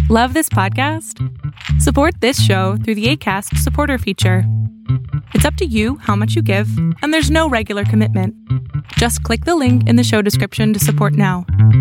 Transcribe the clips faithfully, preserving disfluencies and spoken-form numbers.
Love this podcast? Support this show through the Acast supporter feature. It's up to you how much you give, and there's no regular commitment. Just click the link in the show description to support now.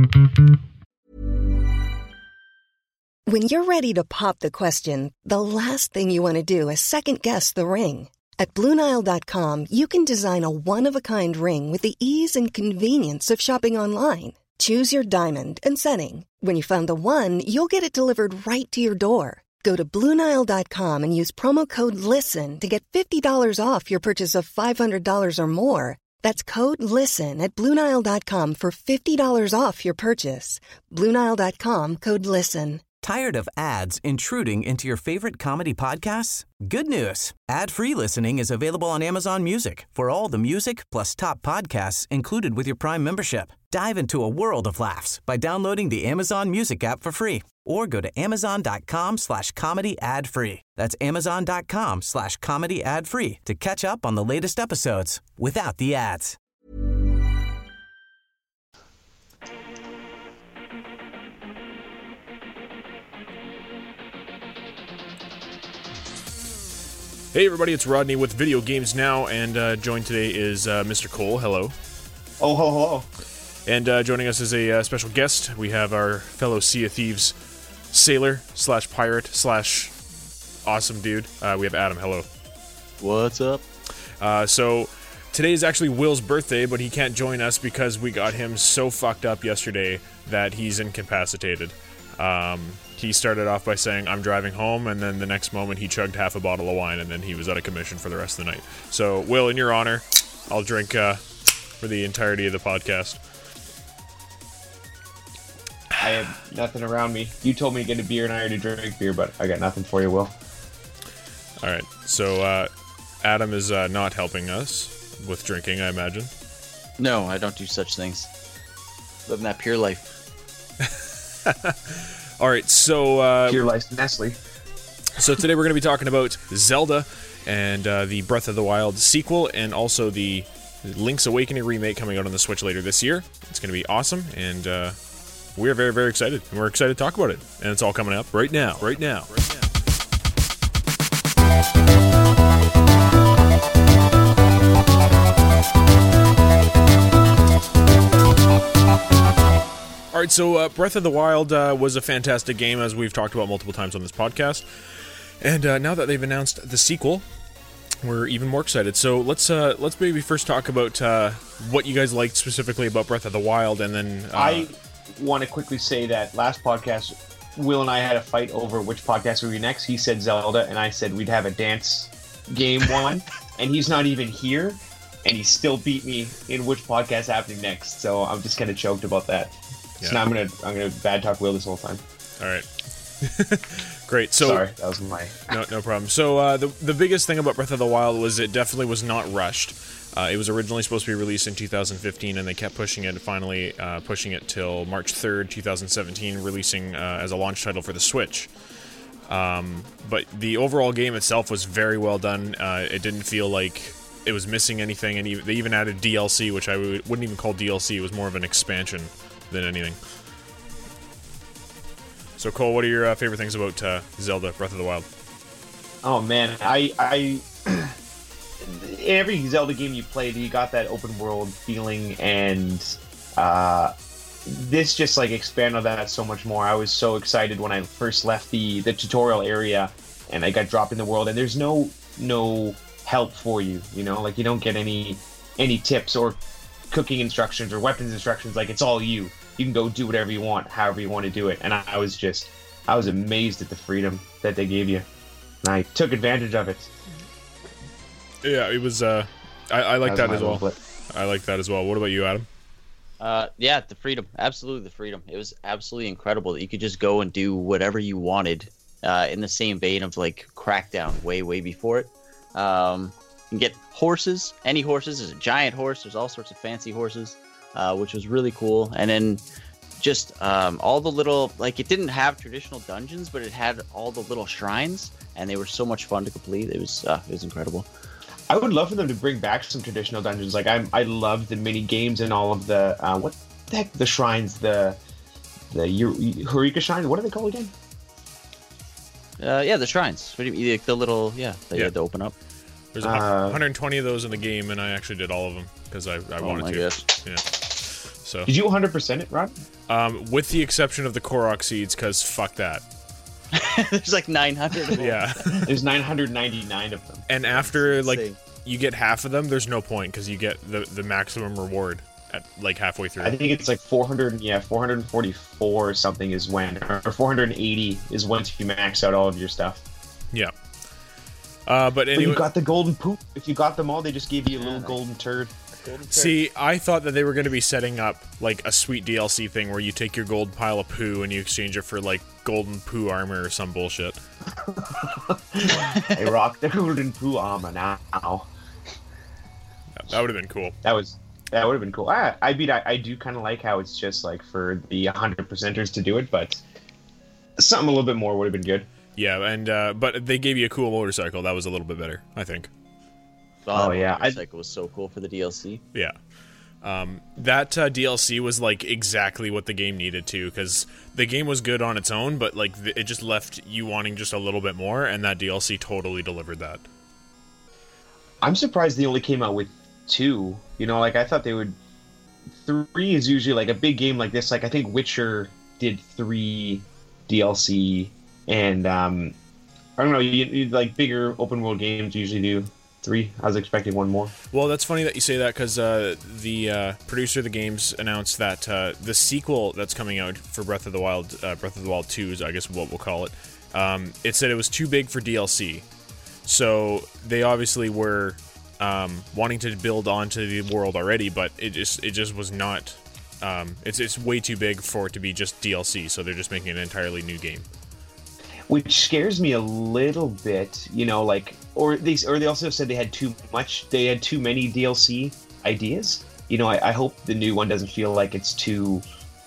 When you're ready to pop the question, the last thing you want to do is second-guess the ring. At Blue Nile dot com, you can design a one-of-a-kind ring with the ease and convenience of shopping online. Choose your diamond and setting. When you find the one, you'll get it delivered right to your door. Go to Blue Nile dot com and use promo code LISTEN to get fifty dollars off your purchase of five hundred dollars or more. That's code LISTEN at Blue Nile dot com for fifty dollars off your purchase. Blue Nile dot com, code LISTEN. Tired of ads intruding into your favorite comedy podcasts? Good news. Ad-free listening is available on Amazon Music for all the music plus top podcasts included with your Prime membership. Dive into a world of laughs by downloading the Amazon Music app for free or go to amazon.com slash comedy ad free. That's amazon.com slash comedy ad free to catch up on the latest episodes without the ads. Hey everybody, it's Rodney with Video Games Now, and uh, joined today is uh, Mister Cole. Hello. Oh, hello, hello. And uh, joining us as a uh, special guest, we have our fellow Sea of Thieves sailor slash pirate slash awesome dude. Uh, we have Adam. Hello. What's up? Uh, so today is actually Will's birthday, but he can't join us because we got him so fucked up yesterday that he's incapacitated. Um, he started off by saying, I'm driving home, and then the next moment he chugged half a bottle of wine, and then he was out of commission for the rest of the night. So, Will, in your honor, I'll drink uh, for the entirety of the podcast. I have nothing around me. You told me to get a beer, and I already drink beer, but I got nothing for you, Will. Alright, so uh, Adam is uh, not helping us with drinking, I imagine. No, I don't do such things. Living that pure life. All right, so uh, Pure Life Nestle. So today we're going to be talking about Zelda and uh, the Breath of the Wild sequel, and also the Link's Awakening remake coming out on the Switch later this year. It's going to be awesome, and uh, we're very, very excited. And we're excited to talk about it, and it's all coming up right now, right now, right now. All right, so uh, Breath of the Wild uh, was a fantastic game, as we've talked about multiple times on this podcast. And uh, now that they've announced the sequel, we're even more excited. So let's uh, let's maybe first talk about uh, what you guys liked specifically about Breath of the Wild, and then uh, I want to quickly say that last podcast, Will and I had a fight over which podcast would be next. He said Zelda, and I said we'd have a dance game one, and he's not even here, and he still beat me in which podcast happening next. So I'm just kind of choked about that. Yeah. So now I'm gonna I'm gonna bad talk Will this whole time. All right. Great. So sorry, that was my no no problem. So uh, the the biggest thing about Breath of the Wild was it definitely was not rushed. Uh, it was originally supposed to be released in two thousand fifteen, and they kept pushing it. Finally, uh, pushing it till March third, twenty seventeen, releasing uh, as a launch title for the Switch. Um, but the overall game itself was very well done. Uh, it didn't feel like it was missing anything, and they even added D L C, which I would, wouldn't even call D L C. It was more of an expansion than anything. So Cole, what are your uh, favorite things about uh, Zelda Breath of the Wild? Oh man, I I in every Zelda game you played, you got that open world feeling, and uh, this just like expanded on that so much more. I was so excited when I first left the the tutorial area and I got dropped in the world, and there's no no help for you, you know, like you don't get any any tips or cooking instructions or weapons instructions. Like it's all you. You can go do whatever you want, however you want to do it. And I, I was just, I was amazed at the freedom that they gave you, and I took advantage of it. Yeah, it was. Uh, I, I like that, that as well. Flip. I like that as well. What about you, Adam? Uh, yeah, the freedom, absolutely the freedom. It was absolutely incredible that you could just go and do whatever you wanted. Uh, in the same vein of like Crackdown, way way before it. Um, you can get horses, any horses. There's a giant horse. There's all sorts of fancy horses. Uh, which was really cool. And then just um, all the little, like it didn't have traditional dungeons, but it had all the little shrines, and they were so much fun to complete. It was uh, it was incredible. I would love for them to bring back some traditional dungeons. Like I I loved the mini games and all of the uh, what the heck the shrines, the the Eureka shrines. What are they called again? Uh, yeah, the shrines. What do you mean? The little, yeah, that Yeah. you had to open up. There's a Uh, one hundred twenty of those in the game, and I actually did all of them because I, I Oh wanted my to. gosh. Yeah. So, Did you one hundred percent it, Rod? um, with the exception of the Korok seeds, because fuck that. There's like nine hundred of them. Yeah. There's nine hundred ninety-nine of them. And after like insane. you get half of them, there's no point because you get the the maximum reward at like halfway through. I think it's like four hundred, yeah, four hundred forty-four or something is when, or four hundred eighty is once you max out all of your stuff. Yeah. Uh, but But anyway, you got the golden poop. If you got them all, they just gave you a little Yeah. golden turd. see, I thought that they were going to be setting up like a sweet D L C thing where you take your gold pile of poo and you exchange it for like golden poo armor or some bullshit. I rock the golden poo armor now. That would have been cool. That was that would have been cool. I I beat I, I do kind of like how it's just like for the one hundred percenters to do it, but something a little bit more would have been good. Yeah, and uh, but they gave you a cool motorcycle. That was a little bit better, I think. Oh, that yeah, I- motorcycle was so cool for the D L C. Yeah. Um, that uh, D L C was like exactly what the game needed to, because the game was good on its own, but like th- it just left you wanting just a little bit more, and that D L C totally delivered that. I'm surprised they only came out with two. You know, like I thought they would. Three is usually like a big game like this. Like I think Witcher did three D L C, and um, I don't know. You, you like bigger open world games usually do three. I was expecting one more. Well, that's funny that you say that, because uh, the uh, producer of the games announced that uh, the sequel that's coming out for Breath of the Wild, uh, Breath of the Wild two is, I guess, what we'll call it. Um, it said it was too big for D L C, so they obviously were um, wanting to build onto the world already, but it just it just was not. Um, it's it's way too big for it to be just D L C, so they're just making an entirely new game. Which scares me a little bit, you know, like, or they, or they also said they had too much, they had too many D L C ideas. You know, I, I hope the new one doesn't feel like it's too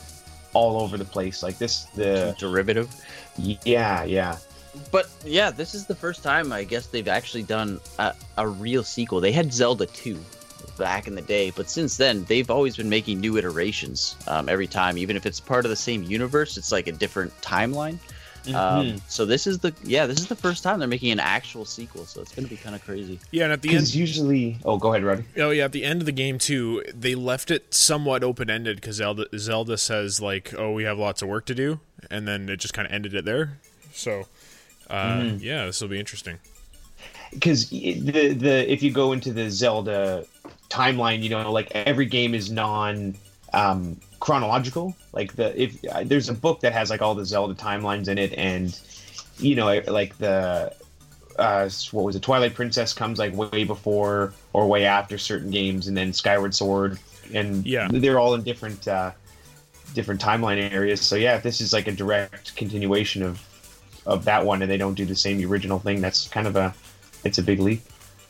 all over the place. Like this, the Derivative. yeah, yeah. But yeah, this is the first time I guess they've actually done a, a real sequel. They had Zelda two back in the day, but since then they've always been making new iterations um, every time. Even if it's part of the same universe, it's like a different timeline. Um, Mm-hmm. so this is the yeah this is the first time they're making an actual sequel. So it's gonna be kind of crazy. Yeah, and at the end, Because usually, oh, go ahead, Roddy. oh yeah, at the end of the game too, they left it somewhat open ended because Zelda Zelda says like, "Oh, we have lots of work to do," and then it just kind of ended it there. So, uh, yeah, this will be interesting. Because the the if you go into the Zelda timeline, you know, like every game is non um, chronological. Like the if uh, there's a book that has like all the Zelda timelines in it, and you know, like the uh, what was it? Twilight Princess comes like way before or way after certain games, and then Skyward Sword, and Yeah. they're all in different uh, different timeline areas. So yeah, if this is like a direct continuation of of that one, and they don't do the same original thing, that's kind of a it's a big leap.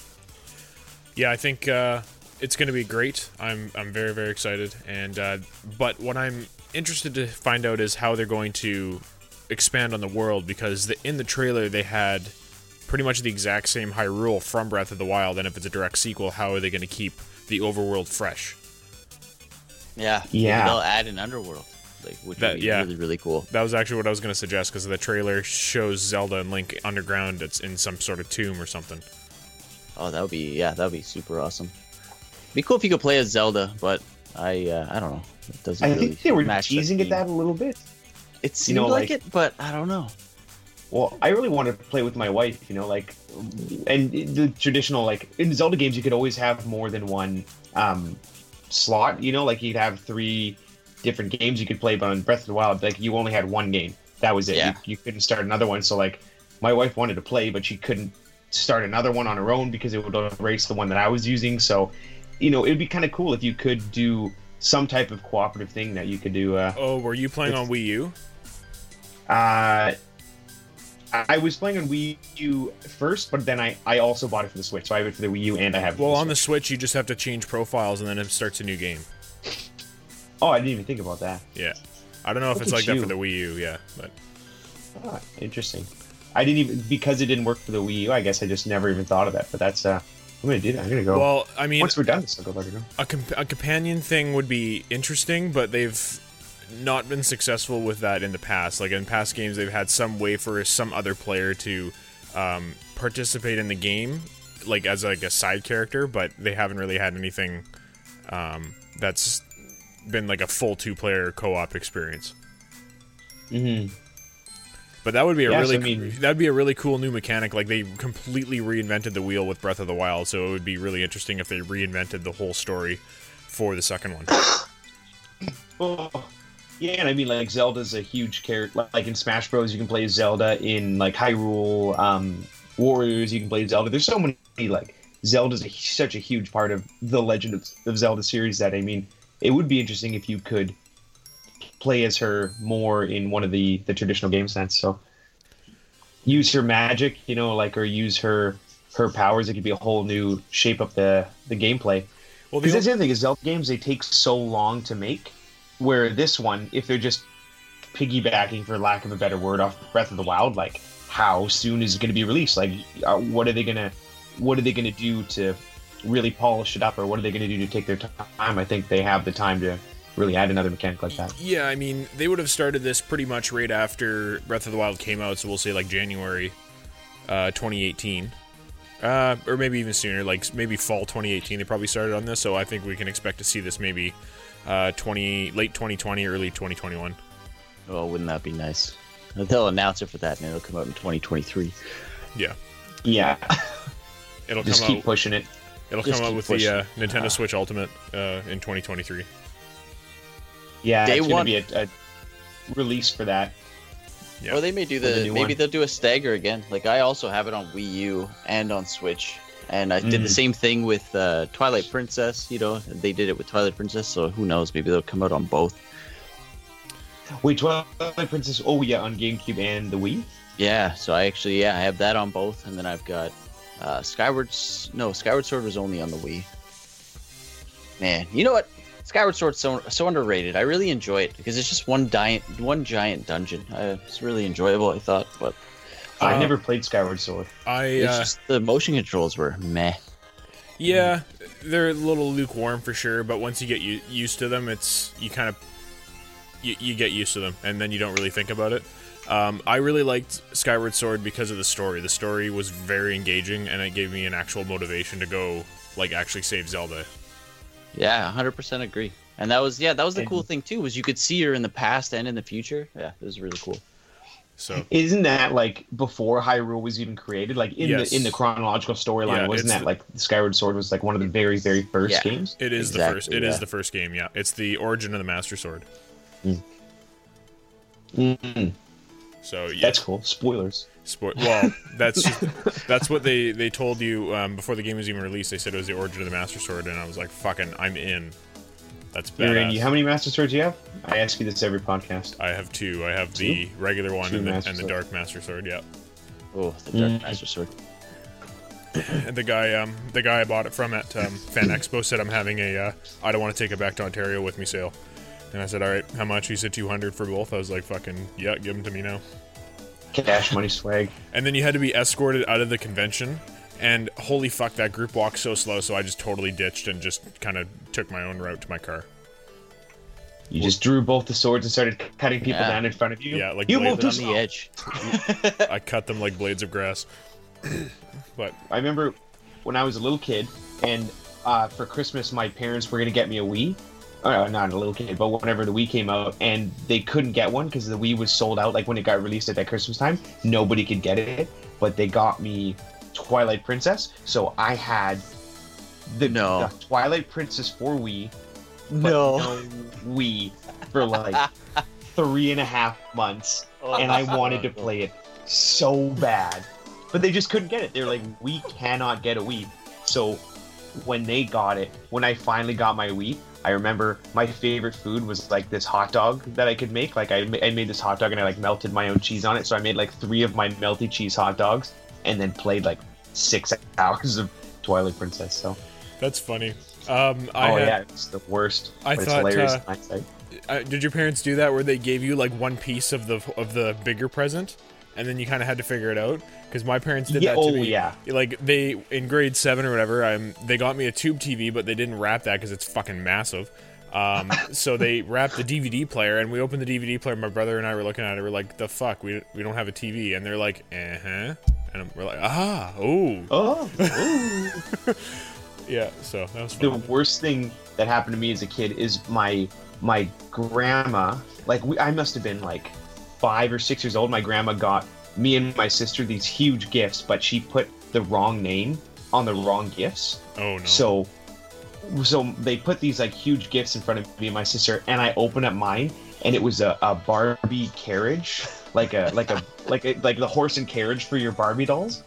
Yeah, I think uh, it's going to be great. I'm I'm very very excited, and uh, but what I'm interested to find out is how they're going to expand on the world, because the, in the trailer they had pretty much the exact same Hyrule from Breath of the Wild, and if it's a direct sequel, how are they going to keep the overworld fresh? Yeah, Yeah. They'll add an underworld, like which That- would be yeah. really really cool. That was actually what I was going to suggest, because the trailer shows Zelda and Link underground. It's in some sort of tomb or something. Oh, that would be yeah, that would be super awesome. Be cool if you could play as Zelda, but I uh, I don't know. It doesn't I really think they were match teasing the at that a theme. little bit. It seemed know, like, like- it, but I don't know. Well, I really wanted to play with my wife, you know, like, and the traditional, like, in Zelda games, you could always have more than one um, slot, you know, like you'd have three different games you could play, but on Breath of the Wild, like, you only had one game. That was it. Yeah. You, you couldn't start another one. So, like, my wife wanted to play, but she couldn't start another one on her own because it would erase the one that I was using. So, you know, it'd be kind of cool if you could do some type of cooperative thing that you could do. Uh, Oh, were you playing on Wii U? uh, I was playing on Wii U first, but then I, I also bought it for the Switch. So I have it for the Wii U and I have it Well, for on the Switch. Switch, you just have to change profiles, and then it starts a new game. Oh, I didn't even think about that. Yeah, I don't know if Look it's at like that you. for the Wii U. Yeah, but Ah, interesting. I didn't even, because it didn't work for the Wii U, I guess I just never even thought of that. But that's, uh, I'm going to do that. I'm going to go. well, I mean, Once we're done this, I'll go let her go. a, comp- a companion thing would be interesting, but they've not been successful with that in the past. Like in past games, they've had some way for some other player to um, participate in the game, like as like a side character, but they haven't really had anything um, that's been like a full two-player co-op experience. Mm-hmm. But that would be a Yes, really I mean- that'd be a really cool new mechanic. Like they completely reinvented the wheel with Breath of the Wild, so it would be really interesting if they reinvented the whole story for the second one. Oh, yeah, and I mean, like, Zelda's a huge character. Like, in Smash Bros, you can play Zelda. In, like, Hyrule um, Warriors, you can play Zelda. There's so many, like, Zelda's a, such a huge part of the Legend of, of Zelda series that, I mean, it would be interesting if you could play as her more in one of the, the traditional game sense. So, use her magic, you know, like, or use her her powers. It could be a whole new shape up the, the gameplay. Well, Because the that's the other thing is Zelda games, they take so long to make. Where this one, if they're just piggybacking, for lack of a better word, off Breath of the Wild, like how soon is it going to be released? Like, uh, what are they gonna, what are they gonna do to really polish it up, or what are they gonna do to take their time? I think they have the time to really add another mechanic like that. Yeah, I mean, they would have started this pretty much right after Breath of the Wild came out, so we'll say like January uh, twenty eighteen. Uh, or maybe even sooner, like maybe fall twenty eighteen. They probably started on this, so I think we can expect to see this maybe uh, twenty late twenty twenty, early twenty twenty-one. Oh, wouldn't that be nice? They'll announce it for that, and it'll come out in twenty twenty-three. Yeah, Yeah, it'll just come keep out. pushing it. It'll just come out keep with pushing the uh, it. Nintendo Uh, Switch Ultimate uh, in twenty twenty-three. Yeah, Day it's gonna one. be a, a release for that. Yeah. Or they may do For the the new maybe one. they'll do a stagger again. Like I also have it on Wii U and on Switch, and I did the Mm. same thing with uh, Twilight Princess. You know, they did it with Twilight Princess, so who knows? Maybe they'll come out on both. Wait, Twilight Princess. Oh yeah, on GameCube and the Wii. Yeah, so I actually yeah I have that on both, and then I've got uh, Skyward S- no Skyward Sword was only on the Wii. Man, you know what? Skyward Sword's so so underrated. I really enjoy it because it's just one giant one giant dungeon. Uh, it's really enjoyable, I thought, but I Uh, never played Skyward Sword. I it's uh, just the motion controls were meh. yeah, they're a little lukewarm for sure, but once you get u- used to them, it's you kind of you, you get used to them, and then you don't really think about it. Um, I really liked Skyward Sword because of the story. The story was very engaging, and it gave me an actual motivation to go like actually save Zelda. Yeah, one hundred percent agree. And that was yeah, that was the And- cool thing too, was you could see her in the past and in the future. Yeah, it was really cool. So Isn't that like before Hyrule was even created? Like in Yes. the in the chronological storyline, Yeah, wasn't it's that the- like Skyward Sword was like one of the very very first Yeah. games? it is the Exactly, first. It is yeah. the first game. Yeah, it's the origin of the Master Sword. Mm, So yeah, that's cool. Spoilers. Spo- well, that's just, that's what they, they told you um, before the game was even released. They said it was the origin of the Master Sword, and I was like, "Fucking, I'm in." That's You're in. badass. How many Master Swords do you have? I ask you this every podcast. I have two. I have the regular one Two and the, Master and the Sword. Dark Master Sword. Yeah. Oh, the Dark Mm. Master Sword. And the guy, um, the guy I bought it from at um, Fan Expo said I'm having a uh, I don't want to take it back to Ontario with me sale. And I said, "All right, how much?" He said two hundred for both. I was like, "Fucking yeah, give them to me now." Cash money swag. And then you had to be escorted out of the convention. And holy fuck, that group walked so slow. So I just totally ditched and just kind of took my own route to my car. You just drew both the swords and started cutting people Yeah. down in front of you. Yeah, like you blade- moved Put too on the slow. edge. I cut them like blades of grass. But I remember when I was a little kid, and uh, for Christmas, my parents were gonna get me a Wii. Oh, not a little kid, but whenever the Wii came out, and they couldn't get one because the Wii was sold out. Like when it got released at that Christmas time, nobody could get it. But they got me Twilight Princess, so I had the, No. the Twilight Princess for Wii. But No. no Wii for like three and a half months, Oh, and I that's wanted to horrible. play it so bad, but they just couldn't get it. They're like, we cannot get a Wii. So when they got it, when I finally got my Wii, I remember my favorite food was like this hot dog that I could make. Like I, ma- I made this hot dog and I like melted my own cheese on it. So I made like three of my melty cheese hot dogs and then played like six hours of Twilight Princess. So that's funny. Um, I oh had, yeah, it's the worst. I but thought, it's hilarious uh, in hindsight. uh, did your parents do that where they gave you like one piece of the of the bigger present, and then you kind of had to figure it out? Because my parents did Yeah, that to oh, me. yeah. Like they in grade seven or whatever, um, they got me a tube T V, but they didn't wrap that because it's fucking massive. Um, so they wrapped the D V D player, and we opened the D V D player. My brother and I were looking at it. We're like, "The fuck? We we don't have a T V." And they're like, "Uh huh." And we're like, "Ah, oh, Oh. Ooh. yeah." So that was The fun. worst thing that happened to me as a kid is my my grandma. Like we, I must have been like five or six years old. My grandma got me and my sister these huge gifts, but she put the wrong name on the wrong gifts. Oh no. So, so they put these like huge gifts in front of me and my sister, and I opened up mine, and it was a, a Barbie carriage, like a like a like a, like the horse and carriage for your Barbie dolls.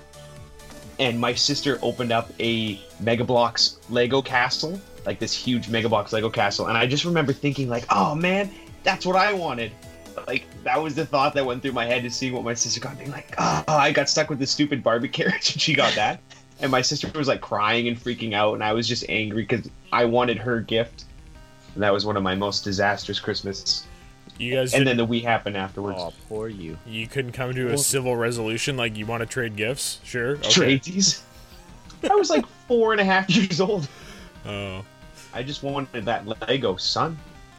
And my sister opened up a Mega Bloks Lego castle, like this huge Mega Bloks Lego castle, and I just remember thinking like, oh man, that's what I wanted. Like that was the thought that went through my head, is seeing what my sister got, being like, oh, I got stuck with this stupid Barbie carriage, and she got that. And my sister was like crying and freaking out, and I was just angry because I wanted her gift. And that was one of my most disastrous Christmas. You guys And didn't- then the Wii happened afterwards. Oh, poor you. you couldn't come to a civil resolution like you want to trade gifts? Sure. Okay. Tradesies. I was like four and a half years old. Oh. I just wanted that Lego, son.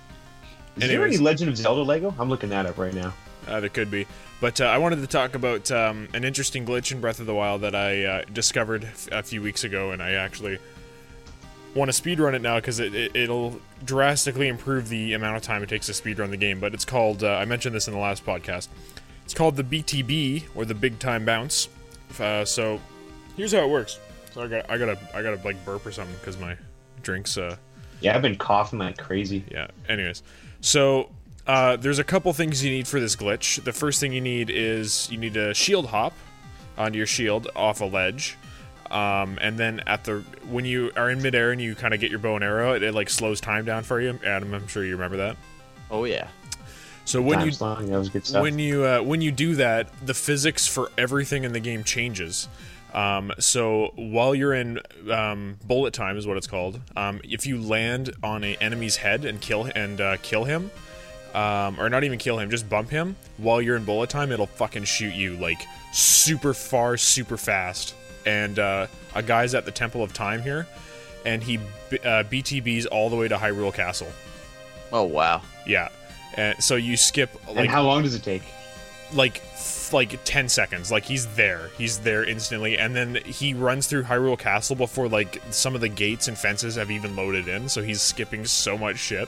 Is there Anyways. any Legend of Zelda Lego? I'm looking that up right now. Uh, there could be. But uh, I wanted to talk about um, an interesting glitch in Breath of the Wild that I uh, discovered f- a few weeks ago, and I actually want to speedrun it now because it, it, it'll drastically improve the amount of time it takes to speedrun the game. But it's called, uh, I mentioned this in the last podcast, it's called the B T B, or the Big Time Bounce. Uh, so here's how it works. So I got I gotta, I gotta like burp or something because my drink's... Uh, Yeah, I've been coughing like crazy. yeah, anyways. So, uh, there's a couple things you need for this glitch. The first thing you need is you need a shield hop onto your shield off a ledge. Um, and then at the when you are in midair and you kind of get your bow and arrow, it, it like slows time down for you. Adam, I'm sure you remember that. Oh yeah. So when Time you slowing, that was good stuff. when you uh, when you do that, the physics for everything in the game changes. Um, so while you're in um, bullet time is what it's called. Um, if you land on a enemy's head and kill and uh, kill him, um, or not even kill him, just bump him while you're in bullet time, it'll fucking shoot you like super far, super fast. And uh, a guy's at the Temple of Time here, and he uh, B T Bs all the way to Hyrule Castle. Oh wow. Yeah, and so you skip like and how long does it take? like f- like ten seconds. Like he's there he's there instantly, and then he runs through Hyrule Castle before like some of the gates and fences have even loaded in, so he's skipping so much shit.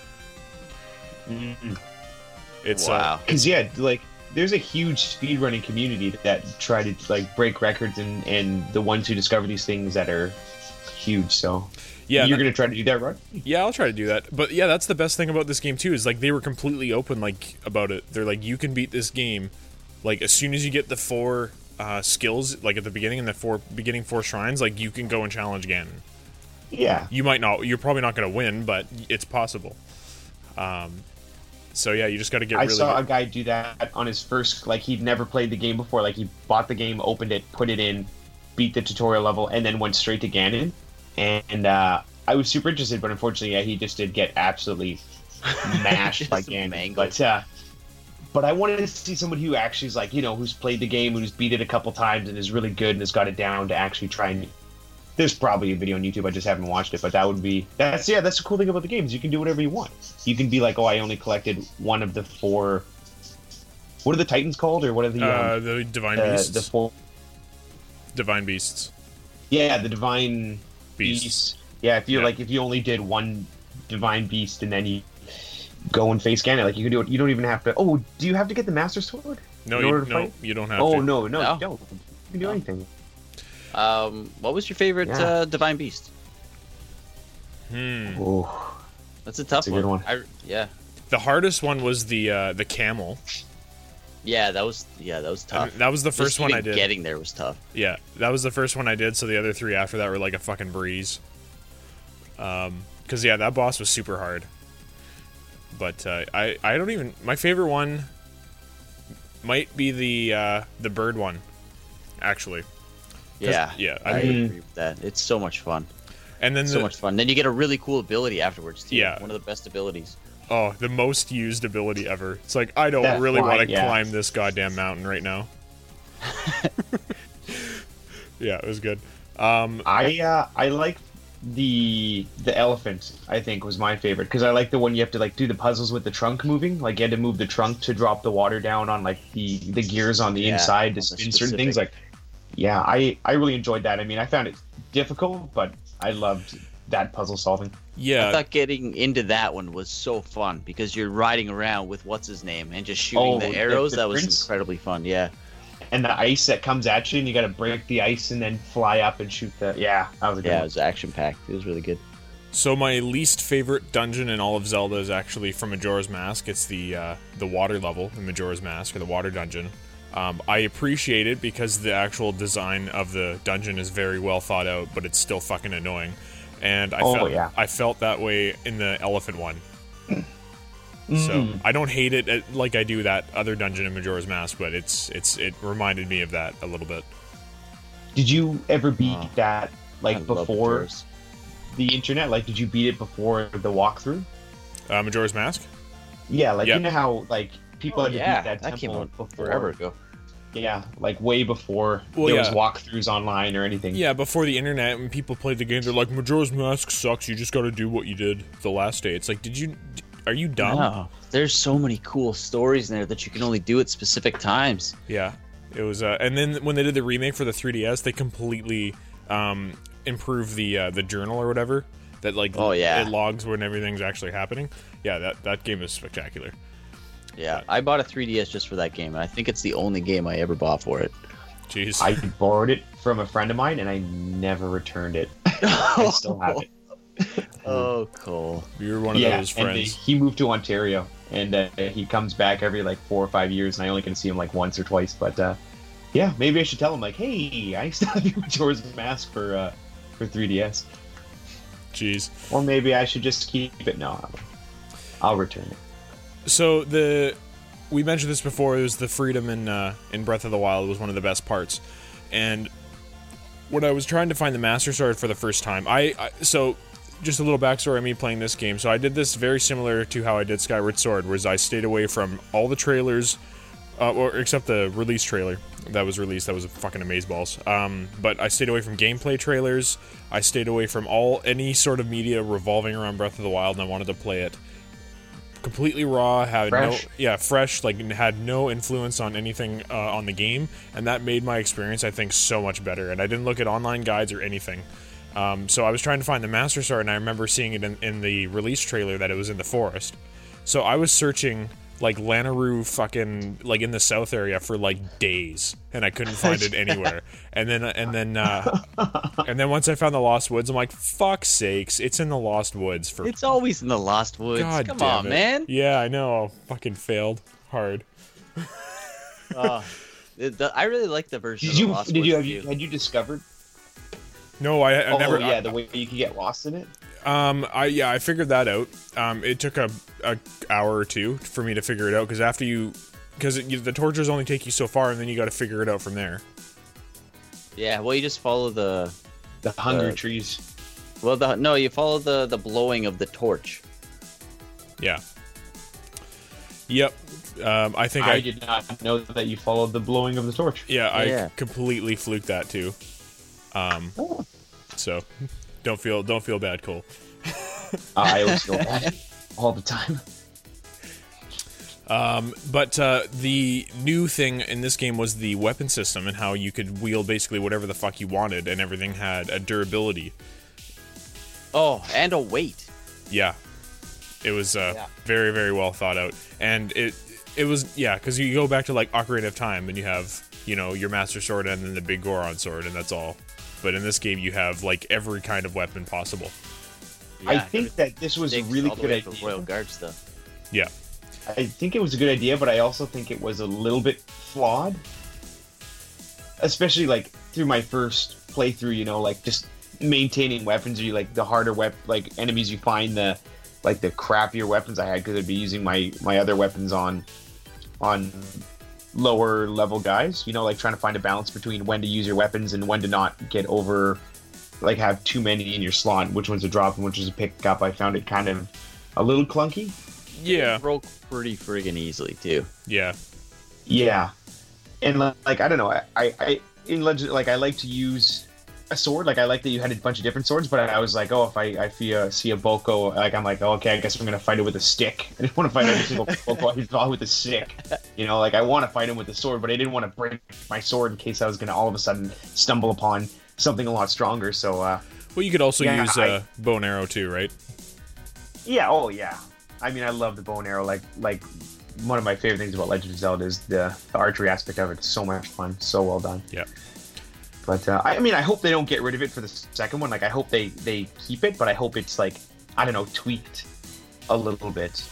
Mm-hmm. It's Wow. uh, Because yeah, like there's a huge speedrunning community that try to like break records, and and the ones who discover these things that are huge. So yeah you're that- gonna try to do that, right? yeah I'll try to do that. But yeah, that's the best thing about this game too, is like they were completely open like about it. They're like, you can beat this game like as soon as you get the four uh, skills like at the beginning, and the four beginning four shrines, like you can go and challenge Ganon. Yeah. You might not, you're probably not going to win, but it's possible. Um, so yeah, you just got to get I really saw good. a guy do that on his first, like he'd never played the game before. Like he bought the game, opened it, put it in, beat the tutorial level, and then went straight to Ganon. And uh, I was super interested, but unfortunately, yeah, he just did get absolutely mashed by Just Ganon. mangled. But uh, but I wanted to see someone who actually is like, you know, who's played the game, who's beat it a couple times, and is really good and has got it down to actually try and. There's probably a video on YouTube. I just haven't watched it, but that would be that's yeah. That's the cool thing about the games. You can do whatever you want. You can be like, oh, I only collected one of the four. What are the Titans called, or what are the Uh, um, the Divine uh, Beasts. the four? Divine Beasts. Yeah, the Divine Beasts. Beasts. Yeah, if you Yeah. like, if you only did one Divine Beast and then you go and face Ganon, like you can do it. You don't even have to. Oh, do you have to get the Master Sword? No, in you, order to no, fight? you don't have Oh to. no, no, No. you don't. You can do No. anything. Um, what was your favorite Yeah. uh, Divine Beast? Hmm. Oh, That's a tough That's a good one. I, yeah, The hardest one was the uh, the camel. yeah, that was yeah, that was I tough. mean, that was the Just first one I even did. Getting there was tough. Yeah, that was the first one I did. So the other three after that were like a fucking breeze. Um, because yeah, that boss was super hard. But uh, I I don't even my favorite one might be the uh, the bird one, actually. Yeah, yeah, I I, mean- agree with that. It's so much fun. And then So the, much fun. Then you get a really cool ability afterwards too. Yeah. One of the best abilities. oh, the most used ability ever. It's like I don't That really fly, want to yeah. climb this goddamn mountain right now. Yeah, it was good. Um, I uh, I like the the elephant, I think, was my favorite because I like the one you have to like do the puzzles with the trunk moving. Like you had to move the trunk to drop the water down on like the the gears on the Yeah, inside to on the spin certain things. specific- Like, yeah, I I really enjoyed that. I mean, I found it difficult, but I loved that puzzle solving. Yeah, I thought getting into that one was so fun because you're riding around with what's his name and just shooting Oh, the the- arrows. the that was prince? incredibly fun. Yeah. And the ice that comes at you, and you got to break the ice and then fly up and shoot the. Yeah, that was a good Yeah, it one. was action packed. It was really good. So my least favorite dungeon in all of Zelda is actually from Majora's Mask. It's the uh, the water level in Majora's Mask, or the water dungeon. Um, I appreciate it because the actual design of the dungeon is very well thought out, but it's still fucking annoying. And I Oh, felt yeah. I felt that way in the elephant one. So Mm. I don't hate it uh, like I do that other dungeon in Majora's Mask, but it's it's it reminded me of that a little bit. Did you ever beat Oh, that I like love before Majora's. the internet? Like, did you beat it before the walkthrough? Uh, Majora's Mask? Yeah, like Yeah. you know how like people Oh, had to yeah, beat that that came temple out before. forever ago. Yeah, like way before Well, there yeah. was walkthroughs online or anything. Yeah, before the internet, when people played the game, they're like, Majora's Mask sucks, you just gotta do what you did the last day. It's like, did you... Are you dumb? No, there's so many cool stories in there that you can only do at specific times. Yeah, it was. Uh, and then when they did the remake for the three D S, they completely um, improved the uh, the journal or whatever that like Oh, yeah. it logs when everything's actually happening. Yeah, that that game is spectacular. Yeah, I bought a three D S just for that game, and I think it's the only game I ever bought for it. Jeez. I borrowed it from a friend of mine and I never returned it. I still have it. Oh, cool. You're one of yeah, those and friends. he moved to Ontario and uh, he comes back every like four or five years, and I only can see him like once or twice. But uh, yeah, maybe I should tell him like, hey, I still have your Majora's Mask for uh, for three D S, Jeez. or maybe I should just keep it. No, I'll, I'll return it. So the we mentioned this before. It was the freedom in uh, in Breath of the Wild was one of the best parts, and when I was trying to find the Master Sword for the first time, I, I so just a little backstory on me playing this game. So I did this very similar to how I did Skyward Sword, whereas I stayed away from all the trailers, uh, or except the release trailer that was released. That was fucking amazeballs. Um, but I stayed away from gameplay trailers. I stayed away from all any sort of media revolving around Breath of the Wild, and I wanted to play it completely raw, had Fresh. no yeah fresh, like had no influence on anything uh, on the game, and that made my experience, I think, so much better. And I didn't look at online guides or anything. Um, so I was trying to find the Master Sword, and I remember seeing it in, in the release trailer that it was in the forest. So I was searching like Lanaroo, fucking like in the south area for like days, and I couldn't find it anywhere. And then and then uh, and then once I found the Lost Woods, I'm like, fuck's sakes, it's in the Lost Woods for It's always in the Lost Woods. God Come damn on, it. man. Yeah, I know. Fucking failed hard. Uh, it- the- I really like the version Did of you the Lost did Woods you have you too. had you discovered? No, I, I Oh never. yeah, I- the way you could get lost in it. Um, I yeah, I figured that out. Um, it took a, a hour or two for me to figure it out because after you, because the tortures only take you so far, and then you got to figure it out from there. Yeah, well, you just follow the The hunger Uh, trees. well, the no, you follow the the blowing of the torch. Yeah. Yep. Um, I think I, I did not know that you followed the blowing of the torch. yeah, I Yeah. completely fluked that too. Um, Oh. so don't feel don't feel bad, Cole. I always feel bad all the time. Um, but uh, the new thing in this game was the weapon system and how you could wield basically whatever the fuck you wanted, and everything had a durability. Oh, and a weight. Yeah, it was uh, Yeah. very very well thought out, and it it was yeah because you go back to like Ocarina of Time and you have you know your Master Sword and then the big Goron sword, and that's all. But in this game you have like every kind of weapon possible. I Yeah, think that this was a everything's really all the good way for idea. Royal Guard stuff. Yeah, I think it was a good idea, but I also think it was a little bit flawed. Especially like through my first playthrough, you know, like just maintaining weapons, or you like the harder wep like enemies you find, the like the crappier weapons I had, because I'd be using my my other weapons on on lower level guys. You know, like trying to find a balance between when to use your weapons and when to not get over, like have too many in your slot, which ones to drop and which ones to pick up. I found it kind of a little clunky. yeah, It broke pretty friggin' easily too. yeah. Yeah, and li- like I don't know, I I in Legend, like I like to use a sword. Like I like that you had a bunch of different swords, but I was like, oh, if I, I see a see a Boko, like I'm like, oh, okay, I guess I'm gonna fight it with a stick. I didn't want to fight every single Boko I saw with a stick. You know, like I want to fight him with a sword, but I didn't want to break my sword in case I was gonna all of a sudden stumble upon something a lot stronger. So, uh, well, you could also yeah, use I, uh, bow and arrow too, right? Yeah. Oh, yeah. I mean, I love the bow and arrow. Like like one of my favorite things about Legend of Zelda is the, the archery aspect of it. It's so much fun. So well done. Yeah. But uh, I, I mean, I hope they don't get rid of it for the second one. Like, I hope they, they keep it, but I hope it's like, I don't know, tweaked a little bit.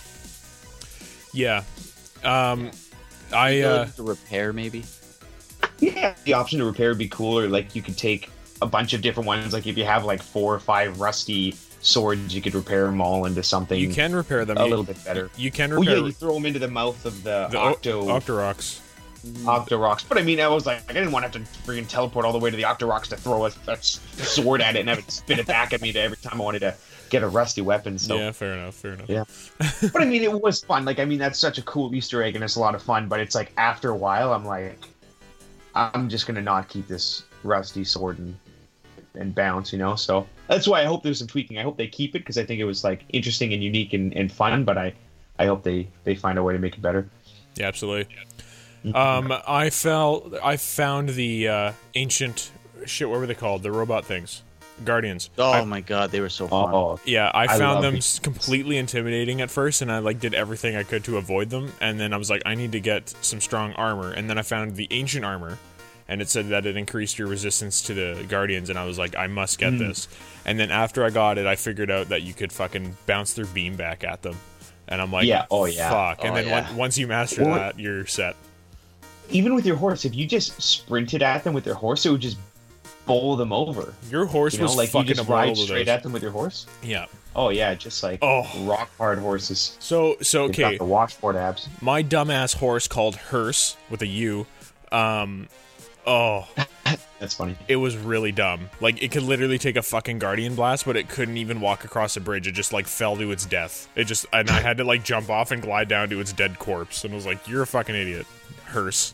Yeah. Um, I The uh, ability to repair maybe. Yeah, the option to repair would be cool, or like you could take a bunch of different ones. Like if you have like four or five rusty swords, you could repair them all into something. you can repair them a you, little bit better. You can Oh repair yeah, you throw them into the mouth of the, the Octo o- Octoroks. Octoroks. But I mean, I was like, I didn't want to have to freaking teleport all the way to the Octoroks to throw a, a sword at it and have it spin it back at me to every time I wanted to get a rusty weapon. So Yeah, fair enough. Fair enough. yeah. But I mean, it was fun. Like, I mean, that's such a cool Easter egg and it's a lot of fun. But it's like after a while, I'm like, I'm just gonna not keep this rusty sword and and bounce, you know. So that's why I hope there's some tweaking. I hope they keep it because I think it was like interesting and unique and, and fun. But I, I hope they they find a way to make it better. Yeah, absolutely. Um, I fell. I found the uh, ancient shit. What were they called? The robot things, Guardians. Oh I, my god, they were so fun. Oh, yeah, I I found love them these. completely intimidating at first, and I like did everything I could to avoid them. And then I was like, I need to get some strong armor. And then I found the ancient armor, and it said that it increased your resistance to the Guardians. And I was like, I must get Mm. this. And then after I got it, I figured out that you could fucking bounce their beam back at them. And I'm like, Yeah, oh, yeah. fuck. And Oh, then yeah. on- once you master Well, that, you're set. even with your horse, if you just sprinted at them with their horse, it would just bowl them over. Your horse You know, was like you fucking just immortal ride to straight those. at them with your horse. Yeah. Oh yeah, just like Oh. rock hard horses. So so They've got okay, the washboard abs. my dumbass horse called Hearse with a U. Um, oh, That's funny. it was really dumb. Like it could literally take a fucking Guardian blast, but it couldn't even walk across a bridge. It just like fell to its death. It just and I had to like jump off and glide down to its dead corpse. And I was like, "You're a fucking idiot, Hearse."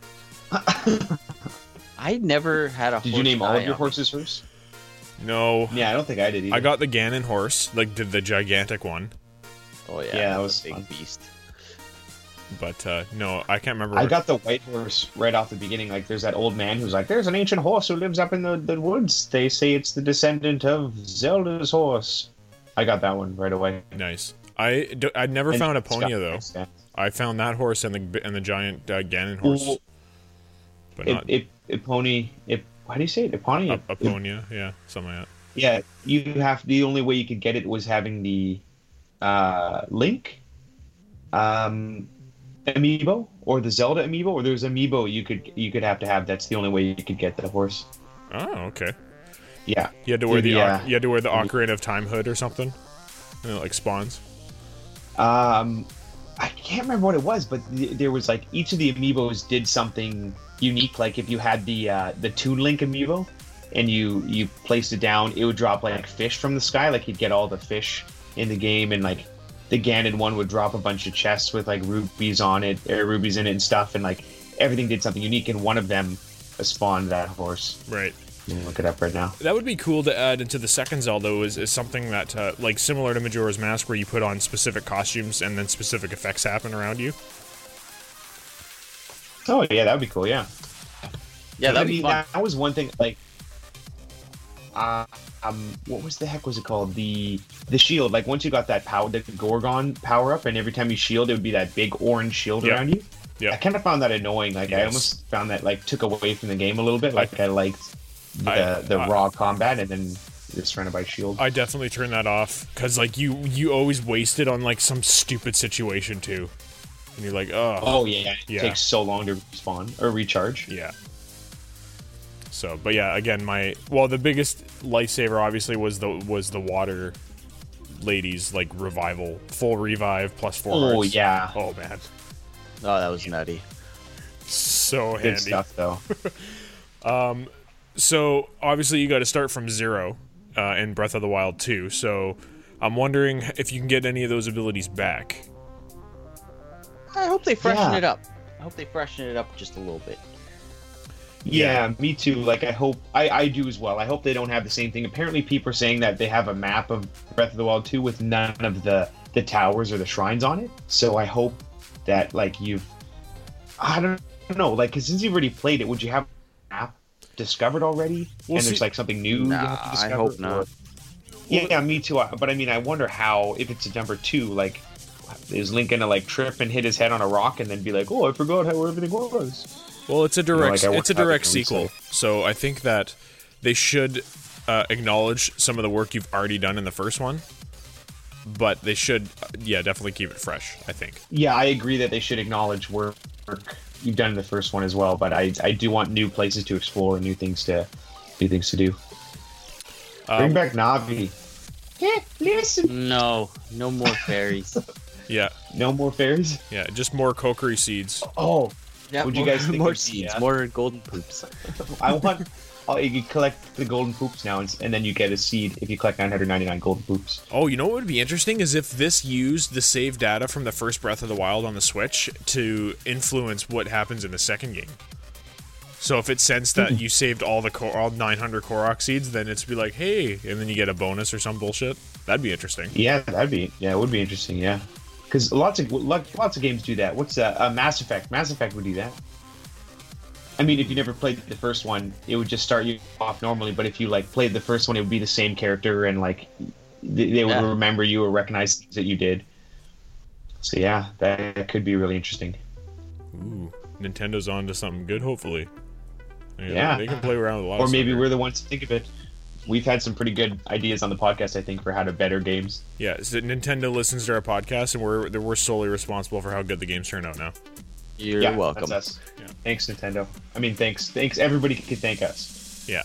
I never had a Did horse you name all die of your on me. horses horse? No, Yeah, I don't think I did either. I got the Ganon horse, like the, the gigantic one. Oh yeah, Yeah, that that's was a big fun. beast. But uh, no, I can't remember. I what- got the white horse right off the beginning. Like, there's that old man who's like, "There's an ancient horse who lives up in the, the woods. They say it's the descendant of Zelda's horse." I got that one right away. nice. I d- I never And found it's got Eponia though. nice stats. I found that horse and the and the giant uh, Ganon horse, Well, but It, not it, Epony, Ep, how do you say it? Epony? Ep- Eponia. Yeah, something like that. Yeah, you have the only way you could get it was having the uh, Link um, amiibo or the Zelda amiibo, or there's amiibo you could you could have to have. That's the only way you could get the horse. Oh, okay. Yeah, You had to wear the Yeah. Oc- you had to wear the Ocarina of Time hood or something, and it like spawns. um, I can't remember what it was, but th- there was like each of the amiibos did something unique. Like if you had the uh, the Toon Link amiibo and you you placed it down, it would drop like fish from the sky. Like you'd get all the fish in the game, and like the Ganon one would drop a bunch of chests with like rubies on it, or rubies in it and stuff, and like everything did something unique. And one of them spawned that horse. Right. You can look it up right now. That would be cool to add into the second Zelda. Is, is something that uh, like similar to Majora's Mask, where you put on specific costumes and then specific effects happen around you. Oh yeah, that would be cool. Yeah. Yeah, I that'd be mean, fun. that was one thing. Like, uh, um, what was the heck was it called? The the shield. Like once you got that power, the Gorgon power up, and every time you shield, it would be that big orange shield Yeah. around you. Yeah. I kind of found that annoying. Like I Yes. almost found that like took away from the game a little bit. Like I, liked the I- the I- raw combat, and then just trying to buy shield. I definitely turned that off because like you you always waste it on like some stupid situation too, and you're like, oh, oh yeah, it Yeah. takes so long to respawn or recharge. yeah. So, but yeah, again, my well, the biggest lifesaver obviously was the was the water ladies like revival, full revive plus four Oh hearts. yeah, Oh man, Oh, that was nutty. so good handy. stuff though. So obviously you got to start from zero uh, in Breath of the Wild two. So I'm wondering if you can get any of those abilities back. I hope they freshen Yeah. it up. I hope they freshen it up just a little bit. Yeah, Yeah. me too. Like, I hope I, I do as well. I hope they don't have the same thing. Apparently, people are saying that they have a map of Breath of the Wild two with none of the the towers or the shrines on it. So I hope that like you've, I don't know, like, because since you've already played it, would you have a map discovered already? Well, and see- there's like something new you Nah, have to I discover? hope not. Or- Yeah, yeah, me too. I- But I mean, I wonder how if it's a number two, like, is Link gonna like trip and hit his head on a rock and then be like, "Oh, I forgot how everything was." Well, it's a direct like, I it's a wonder how direct they're gonna sequel, so I think that they should uh, acknowledge some of the work you've already done in the first one, but they should, uh, yeah, definitely keep it fresh. I think. Yeah, I agree that they should acknowledge work you've done in the first one as well. But I I do want new places to explore, new things to new things to do. Bring Um, back Navi. Yeah, listen. No, no more fairies. yeah, No more fairies. yeah, just more Kokiri seeds. Oh, Yeah, What'd you more, guys think more of the, seeds, uh, more golden poops. I want. Oh, you collect the golden poops now, and, and then you get a seed if you collect nine hundred ninety-nine golden poops. Oh, you know what would be interesting is if this used the save data from the first Breath of the Wild on the Switch to influence what happens in the second game. So if it sensed that you saved all the Kor- all nine hundred Korok seeds, then it's be like, hey, and then you get a bonus or some bullshit. That'd be interesting. Yeah, that'd be. Yeah, it would be interesting. Yeah, because lots of lots of games do that. What's uh, uh, Mass Effect? Mass Effect would do that. I mean, if you never played the first one, it would just start you off normally. But if you like played the first one, it would be the same character, and like they, they would Yeah. remember you or recognize things that you did. So yeah, that could be really interesting. Ooh, Nintendo's on to something good, hopefully. Yeah. They can play around with a lot Or of maybe stuff we're here. the ones to think of it. We've had some pretty good ideas on the podcast, I think, for how to better games. Yeah, so Nintendo listens to our podcast, and we're we're solely responsible for how good the games turn out now. You're yeah, welcome. That's us. Yeah. Thanks, Nintendo. I mean, thanks. Thanks. Everybody can thank us. Yeah.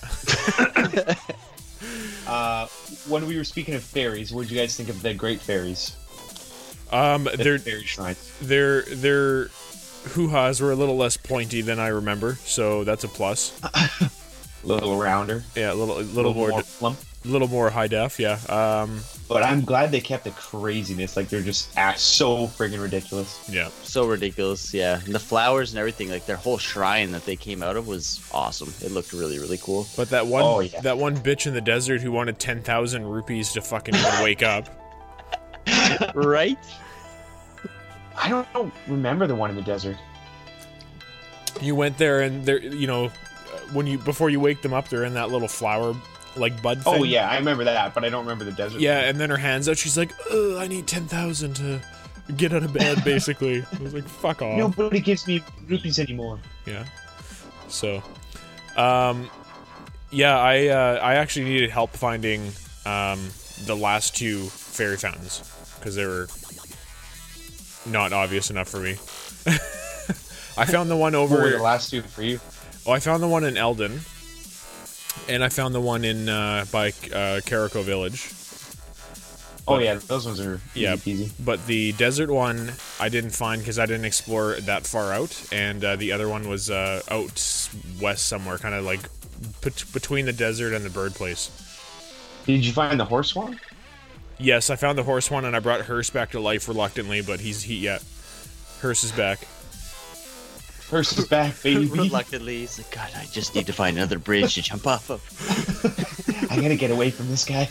Uh, when we were speaking of fairies, what did you guys think of the Great Fairies? um, The they're fairy shrines. their their hoo-has were a little less pointy than I remember, so that's a plus. A little rounder. Yeah, a little a A little more more plump. little more high def. Yeah. Um. But I'm glad they kept the craziness. Like, they're just ah, so friggin' ridiculous. Yeah. So ridiculous, yeah. And the flowers and everything, like their whole shrine that they came out of was awesome. It looked really, really cool. But that one Oh, yeah. that one bitch in the desert who wanted ten thousand rupees to fucking even wake up. Right? I don't, don't remember the one in the desert. You went there and there, you know, when you before you wake them up, they're in that little flower like bud thing. Oh, yeah, I remember that, but I don't remember the desert. Yeah, one. and then her hands out. She's like, Ugh, I need ten thousand to get out of bed. Basically, I was like, fuck off. Nobody gives me rupees anymore. Yeah. So, um, yeah, I uh, I actually needed help finding um the last two fairy fountains because they were not obvious enough for me. I found the one What were the over. last two for you? Oh, I found the one in Eldon, and I found the one in uh, by uh, Carico Village. Oh, yeah, those ones are easy Yeah, peasy. but the desert one I didn't find because I didn't explore that far out, and uh, the other one was uh, out west somewhere, kind of like bet- between the desert and the bird place. Did you find the horse one? Yes, I found the horse one, and I brought Hearst back to life reluctantly, but he's he yeah, Hearst is back. Hearst is back, baby. Reluctantly, he's like, God, I just need to find another bridge to jump off of. I gotta get away from this guy.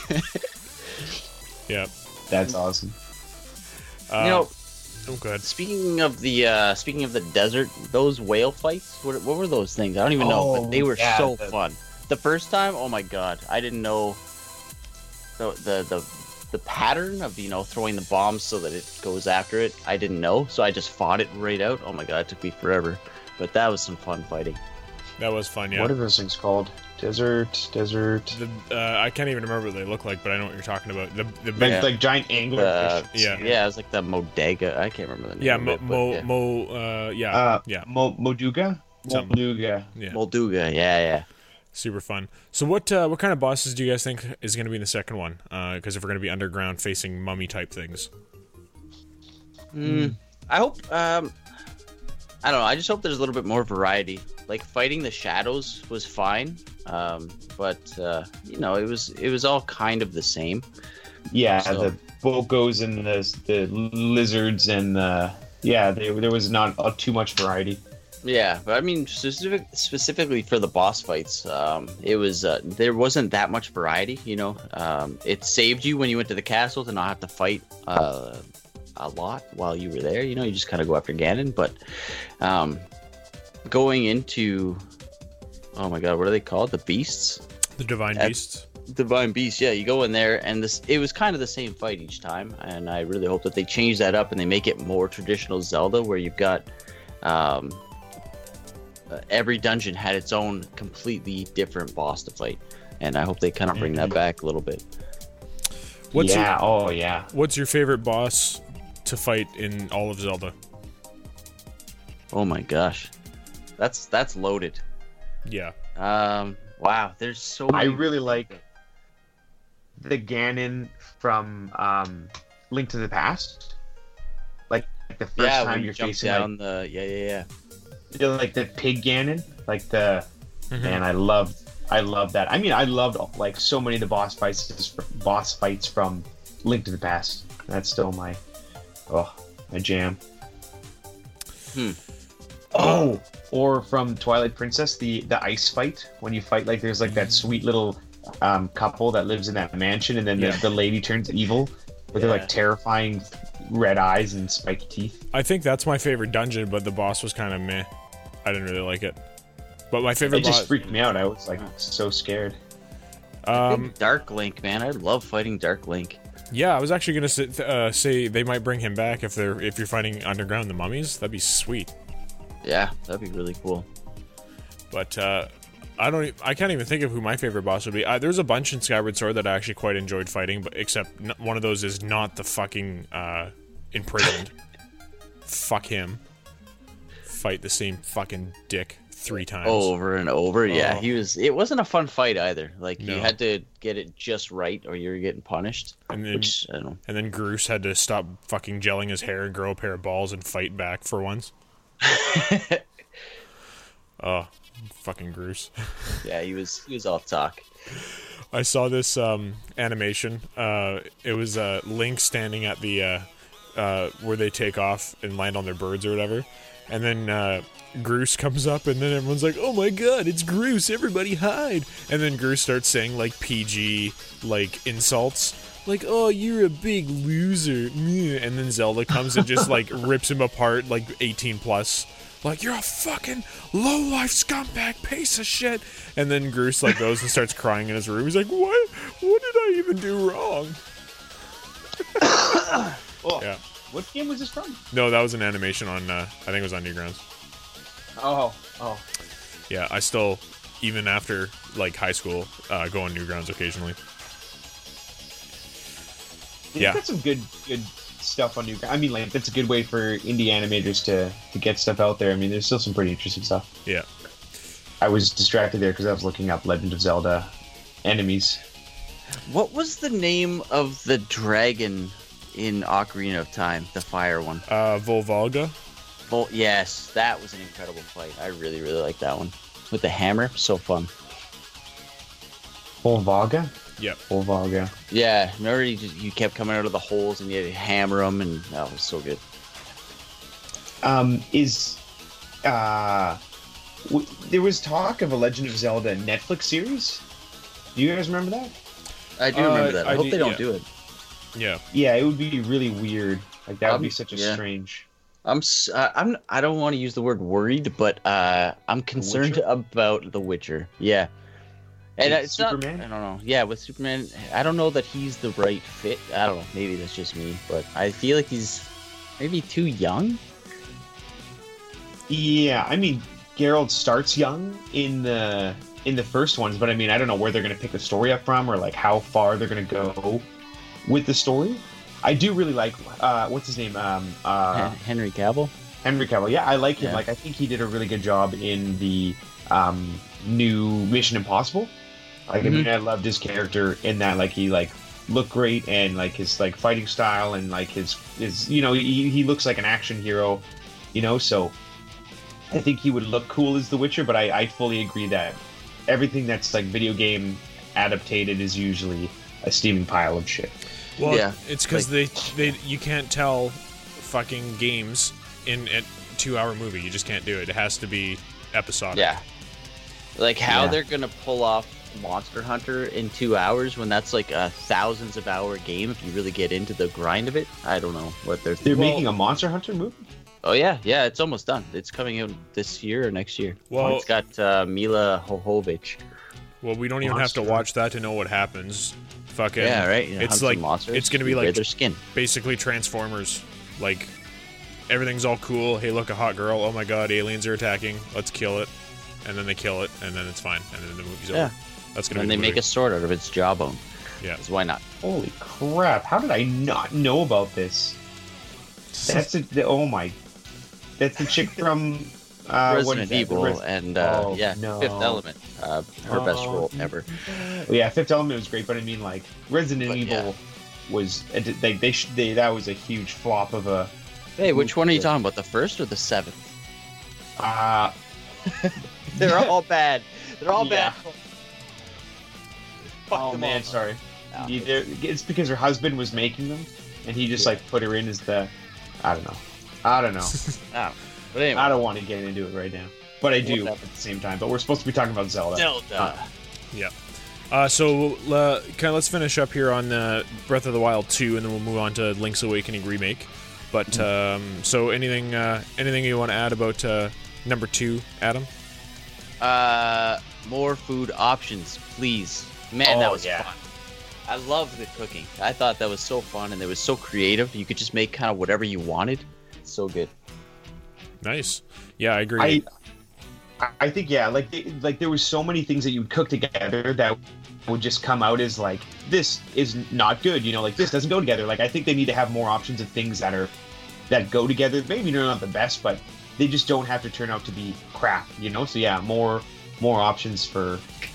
Yeah. That's awesome. Uh, you know, oh good. speaking of the uh, speaking of the desert, those whale fights, what, what were those things? I don't even know, Oh, but they were yeah, so the- fun. The first time, oh my god, I didn't know the the the the pattern of, you know, throwing the bombs so that it goes after it. I didn't know, so I just fought it right out. Oh my god, it took me forever, but that was some fun fighting. That was fun. Yeah. What are those things called? Desert, desert. The, uh, I can't even remember what they look like, but I know what you're talking about. The the Like, big, Yeah. like giant angler Uh, fish. Yeah. yeah, it was like the Modega. I can't remember the name. yeah, of mo, it, but mo, yeah. mo uh, yeah, Uh, yeah, Mo- Moduga? Something. Moduga. yeah. Molduga. Yeah, yeah. Super fun. So what uh, what kind of bosses do you guys think is going to be in the second one? Because if we're going to be underground facing mummy type things. Mm, I hope. Um, I don't know. I just hope there's a little bit more variety. Like fighting the shadows was fine, um, but uh, you know, it was it was all kind of the same. Yeah, So- the Bokos and the, the lizards and the... Yeah, they, there was not uh, too much variety. Yeah, but I mean, specific, specifically for the boss fights, um, it was uh, there wasn't that much variety. You know, um, it saved you when you went to the castle to not have to fight uh, a lot while you were there. You know, you just kind of go after Ganon. But um, going into, oh my god, what are they called? The beasts? The divine At, beasts. Divine beasts. Yeah, you go in there, and this it was kind of the same fight each time. And I really hope that they change that up and they make it more traditional Zelda, where you've got. Um, Uh, every dungeon had its own completely different boss to fight, and I hope they kind of bring that back a little bit. What's yeah, your, oh yeah. What's your favorite boss to fight in all of Zelda? Oh my gosh, that's that's loaded. Yeah. Um. Wow. There's so. I Many... really like the Ganon from um, Link to the Past. Like the first yeah, time when you you're jump facing down like, the yeah yeah yeah. you know, like the pig Ganon, like the Mhm. man. I love, I love that. I mean, I loved like so many of the boss fights, boss fights from Link to the Past. That's still my, oh, my jam. Hmm. Oh, or from Twilight Princess, the the ice fight when you fight like there's like that sweet little um, couple that lives in that mansion, and then Yeah. the, the lady turns evil with her Yeah. like terrifying red eyes and spiky teeth. I think that's my favorite dungeon, but the boss was kind of meh. I didn't really like it. But my favorite It just boss. freaked me out. I was like so scared. Um, Dark Link, man, I love fighting Dark Link. yeah, I was actually gonna say, uh, say they might bring him back if they're if you're fighting underground the mummies. That'd be sweet. Yeah, that'd be really cool. But uh, I don't. e- I can't even think of who my favorite boss would be. Uh, there's a bunch in Skyward Sword that I actually quite enjoyed fighting, but except n- one of those is not the fucking uh, imprisoned. Fuck him. Fight the same fucking dick three times. Over and over, yeah. Oh. He was. It wasn't a fun fight either. Like No. you had to get it just right, or you were getting punished. And then, Which I don't know. and then Groose had to stop fucking gelling his hair and grow a pair of balls and fight back for once. Oh, fucking Groose. Yeah, he was. He was all talk. I saw this um, animation. Uh, it was uh, Link standing at the uh, uh, where they take off and land on their birds or whatever, and then uh, Groose comes up, and then everyone's like, "Oh my god, it's Groose! Everybody hide!" And then Groose starts saying like P G like insults, like "Oh, you're a big loser," and then Zelda comes and just like rips him apart like eighteen plus. Like, you're a fucking low-life scumbag piece of shit. And then Groose, like, goes and starts crying in his room. He's like, what? What did I even do wrong? Oh, Yeah. what game was this from? No, that was an animation on, uh, I think it was on Newgrounds. Oh, oh. Yeah, I still, even after, like, high school, uh, go on Newgrounds occasionally. They've Yeah. got some good, good stuff on new. I mean, like that's a good way for indie animators to to get stuff out there. I mean, there's still some pretty interesting stuff. Yeah. I was distracted there because I was looking up Legend of Zelda enemies. What was the name of the dragon in Ocarina of Time? The fire one. Uh, Volvalga? Vol- yes, that was an incredible fight. I really, really like that one. With the hammer, so fun. Volvaga? Yep. Volvaga. Yeah, remember you, just, you kept coming out of the holes and you had to hammer them, and that was so good. Um, is uh, w- there was talk of a Legend of Zelda Netflix series? Do you guys remember that? I do Uh, remember that. I, I hope do- they don't yeah. do it. Yeah. Yeah, it would be really weird. Like that would Um, be such a yeah. strange. I'm s- uh, I'm I don't want to use the word worried, but uh, I'm concerned Witcher? about The Witcher. Yeah, and With it's Superman? Not, I don't know. Yeah, with Superman, I don't know that he's the right fit. I don't know. Maybe that's just me, but I feel like he's maybe too young. Yeah, I mean, Geralt starts young in the in the first ones, but I mean, I don't know where they're going to pick the story up from or like how far they're going to go with the story. I do really like uh, what's his name, um, uh, Hen- Henry Cavill. Henry Cavill. Yeah, I like him. Yeah. Like, I think he did a really good job in the um, new Mission Impossible. Like, I mean, I loved his character in that. Like, he like looked great, and like his like fighting style, and like his his you know he he looks like an action hero, you know. So I think he would look cool as The Witcher. But I I fully agree that everything that's like video game adapted is usually a steaming pile of shit. Well, Yeah, it's because they, they you can't tell fucking games in at two-hour movie. You just can't do it. It has to be episodic. Yeah. Like how Yeah. they're gonna pull off Monster Hunter in two hours when that's like a thousands of hour game. If you really get into the grind of it, I don't know what they're. They're well, making a Monster Hunter movie. Oh yeah, yeah, it's almost done. It's coming out this year or next year. Well- It's got uh, Mila Jovovich. Well, we don't even have to Monster. watch that to know what happens. Fucking. Yeah, right. You know, It's hunt like some monsters, it's gonna be you wear like their skin. basically Transformers. Like everything's all cool. Hey, look, a hot girl. Oh my God, aliens are attacking. Let's kill it. And then they kill it, and then it's fine, and then the movie's Yeah. over. That's gonna And be they the make movie. a sword out of its jawbone. Yeah. 'Cause why not? Holy crap! How did I not know about this? That's a, the, oh my, that's the chick from uh, what Resident is that? The Evil Res- and uh, Oh, yeah, no. Fifth Element. Uh, her best Oh. role ever. Yeah, Fifth Element was great, but I mean, like Resident But, Evil yeah. was they they, sh- they that was a huge flop of a. Hey, which one are you talking about? The first or the seventh? Uh, They're all bad. They're all Yeah. bad. Fuck oh them man, all. sorry. No. Either, it's because her husband was making them, and he just Yeah. like put her in as the. I don't know. I don't know. No. But anyway, I don't want to get into it right now, but I do Whatever. at the same time. But we're supposed to be talking about Zelda. Zelda. Yeah. Uh, so uh, kind of let's finish up here on uh, Breath of the Wild two, and then we'll move on to Link's Awakening remake. But um, so anything uh, anything you want to add about uh, number two, Adam? Uh, more food options, please. Man, that Oh, was yeah. fun. I love the cooking. I thought that was so fun, and it was so creative. You could just make kind of whatever you wanted. So good. Nice. Yeah, I agree. I, I think yeah, like like there was so many things that you would cook together that would just come out as like this is not good. You know, like this doesn't go together. Like I think they need to have more options of things that are that go together. Maybe they're not the best, but they just don't have to turn out to be crap. You know, so yeah, more more options for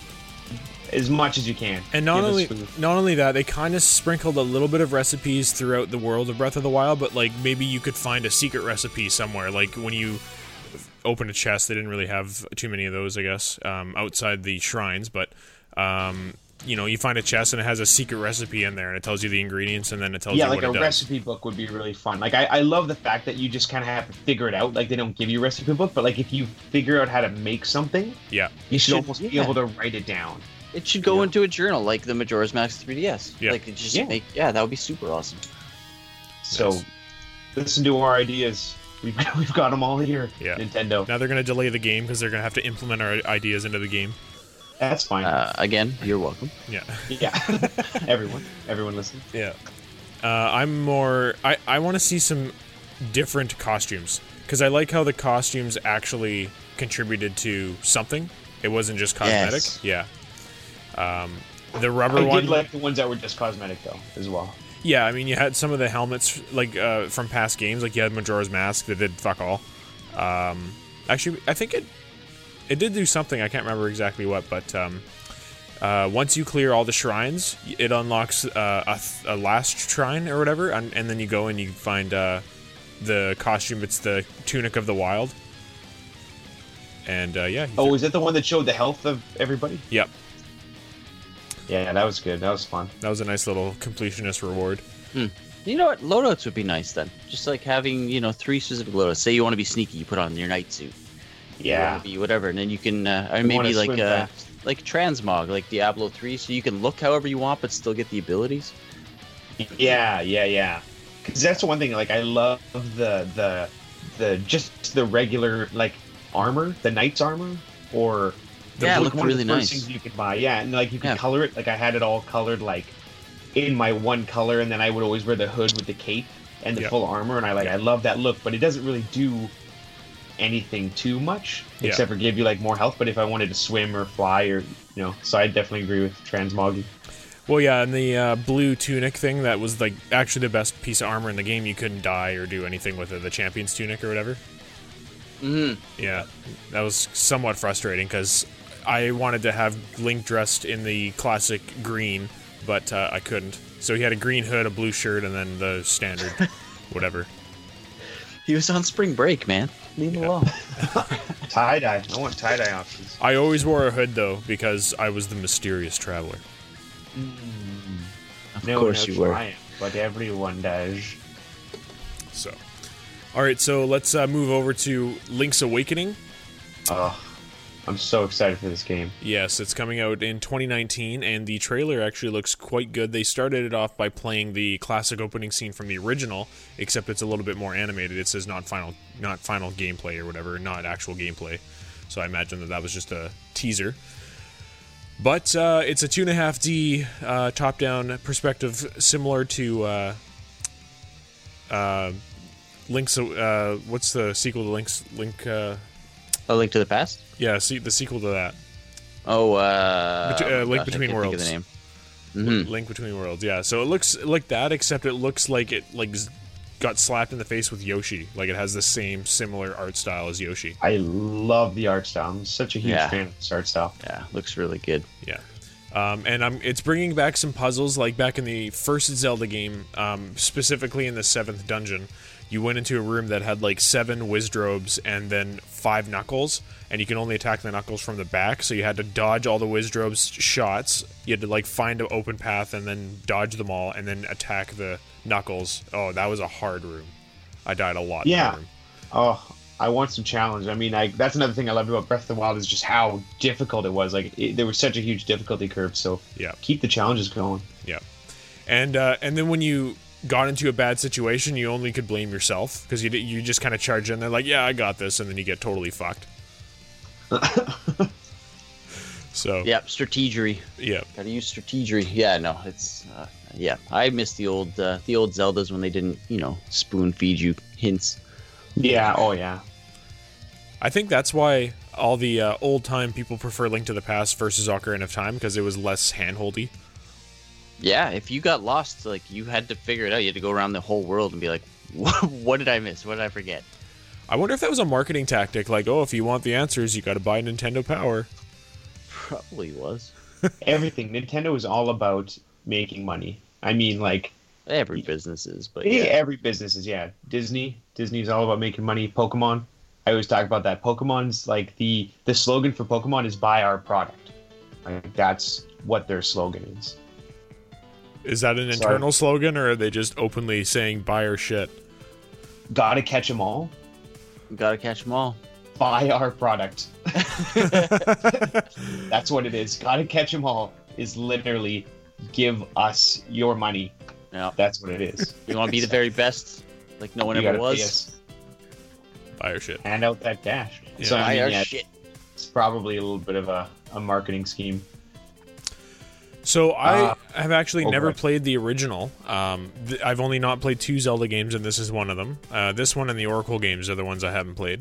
as much as you can. And not Give us only food. not only that, they kind of sprinkled a little bit of recipes throughout the world of Breath of the Wild, but like maybe you could find a secret recipe somewhere. Like when you open a chest, they didn't really have too many of those, I guess, um, outside the shrines. But um, you know, you find a chest and it has a secret recipe in there, and it tells you the ingredients, and then it tells yeah, you like what a it does. recipe book would be really fun. Like I, I love the fact that you just kind of have to figure it out. Like they don't give you a recipe book, but like if you figure out how to make something, Yeah, you should, should- almost be yeah. able to write it down. It should go Yeah. into a journal like the Majora's Mask three D S. Yeah. Like it just Yeah. make yeah, that would be super awesome. So Yes. listen to our ideas. We've we've got them all here. Yeah. Nintendo. now they're gonna delay the game because they're gonna have to implement our ideas into the game. That's fine. Uh, again, you're welcome. Yeah. yeah. everyone, everyone, listen. Yeah. Uh, I'm more. I, I want to see some different costumes because I like how the costumes actually contributed to something. It wasn't just cosmetic. Yes. Yeah. Um, the rubber I one. did like the ones that were just cosmetic though, as well. Yeah, I mean, you had some of the helmets like uh, from past games. Like you had Majora's Mask that did fuck all. Um, actually, I think it it did do something. I can't remember exactly what, but um, uh, once you clear all the shrines, it unlocks uh, a, th- a last shrine or whatever, and, and then you go and you find uh, the costume. It's the Tunic of the Wild, and uh, yeah. you Oh, fi- is that the one that showed the health of everybody? Yep, Yeah, that was good. That was fun. that was a nice little completionist reward. You know what? Loadouts would be nice then. Just like having, you know, three specific loadouts. Say you want to be sneaky, you put on your night suit. You Yeah. wanna be whatever, and then you can, uh, or You wanna maybe like swim uh, fast. like transmog, like Diablo three, so you can look however you want but still get the abilities. Yeah, yeah, yeah. Because that's the one thing. Like, I love the the the just the regular like armor, the knight's armor, or the, Yeah, it like, looked one of really the first nice. things you could buy. Yeah, and like you could Yeah. color it. Like I had it all colored like in my one color, and then I would always wear the hood with the cape and the Yeah. full armor, and I like I love that look. But it doesn't really do anything too much Yeah. except for give you like more health. But if I wanted to swim or fly, or you know, so I definitely agree with transmogging. Well, yeah, and the uh, blue tunic thing, that was like actually the best piece of armor in the game. You couldn't die or do anything with it. The champion's tunic or whatever. Mm-hmm. Yeah, that was somewhat frustrating because I wanted to have Link dressed in the classic green, but uh, I couldn't. So he had a green hood, a blue shirt, and then the standard whatever. He was on spring break, man. Leave him alone. Tie dye. I want tie dye options. I always wore a hood though because I was the mysterious traveler. Of No, course no you were. triumph, but everyone does. So, All right, so let's uh, move over to Link's Awakening. Oh, I'm so excited for this game. Yes, it's coming out in twenty nineteen, and the trailer actually looks quite good. They started it off by playing the classic opening scene from the original, except it's a little bit more animated. It says not final, not final gameplay or whatever, not actual gameplay. So I imagine that that was just a teaser. But uh, it's a two and a half D uh, top-down perspective, similar to uh, uh, Link's. Uh, what's the sequel to Link's Link? Uh, A Link to the Past. yeah, see the sequel to that. Oh, uh, Bet- uh, oh Link gosh, I Between can't think of Worlds. the name. Mm-hmm. Link Between Worlds. Yeah, so it looks like that, except it looks like it like z- got slapped in the face with Yoshi. Like it has the same similar art style as Yoshi. I love the art style. I'm such a huge Yeah. fan of this art style. Yeah, looks really good. Yeah. Um, and I'm, it's bringing back some puzzles, like back in the first Zelda game, um, specifically in the seventh dungeon. You went into a room that had like seven Wizdrobes and then five Knuckles, and you can only attack the Knuckles from the back, so you had to dodge all the Wizdrobes shots. You had to like find an open path and then dodge them all, and then attack the Knuckles. Oh, that was a hard room. I died a lot in Yeah. that room. Oh, I want some challenge. I mean, I, that's another thing I loved about Breath of the Wild is just how difficult it was. Like, it, there was such a huge difficulty curve, so Yeah. keep the challenges going. Yeah, and uh, and then when you got into a bad situation, you only could blame yourself because you you just kind of charge in there like, yeah, I got this, and then you get totally fucked. So Yep, strategery. yeah, Gotta use strategery. Yeah, no, it's uh, yeah. I miss the old uh, the old Zeldas when they didn't, you know, spoon feed you hints. Yeah, oh yeah. I think that's why all the uh, old time people prefer Link to the Past versus Ocarina of Time, because it was less handholdy. Yeah, if you got lost, like you had to figure it out. You had to go around the whole world and be like, what, what did I miss? What did I forget? I wonder if that was a marketing tactic, like, oh, if you want the answers, you got to buy Nintendo Power. Probably was. Everything. Nintendo is all about making money. I mean, like, Every business is, but yeah, yeah. every business is, yeah. Disney. Disney's all about making money. Pokemon. I always talk about that. Pokemon's like the the slogan for Pokemon is buy our product. Like, that's what their slogan is. Is that an Sorry. internal slogan, or are they just openly saying buy our shit? Gotta catch them all. Gotta catch them all. Buy our product. That's what it is. Gotta catch them all is literally give us your money. Yeah. That's what it is. You want to be the very best, like no one You ever gotta pay was. us. Buy our shit. Hand out that cash. Yeah. So I Buy mean, our yeah, shit. it's probably a little bit of a, a marketing scheme. So I Uh, have actually oh, never right. played the original. Um, th- I've only not played two Zelda games, and this is one of them. Uh, this one and the Oracle games are the ones I haven't played.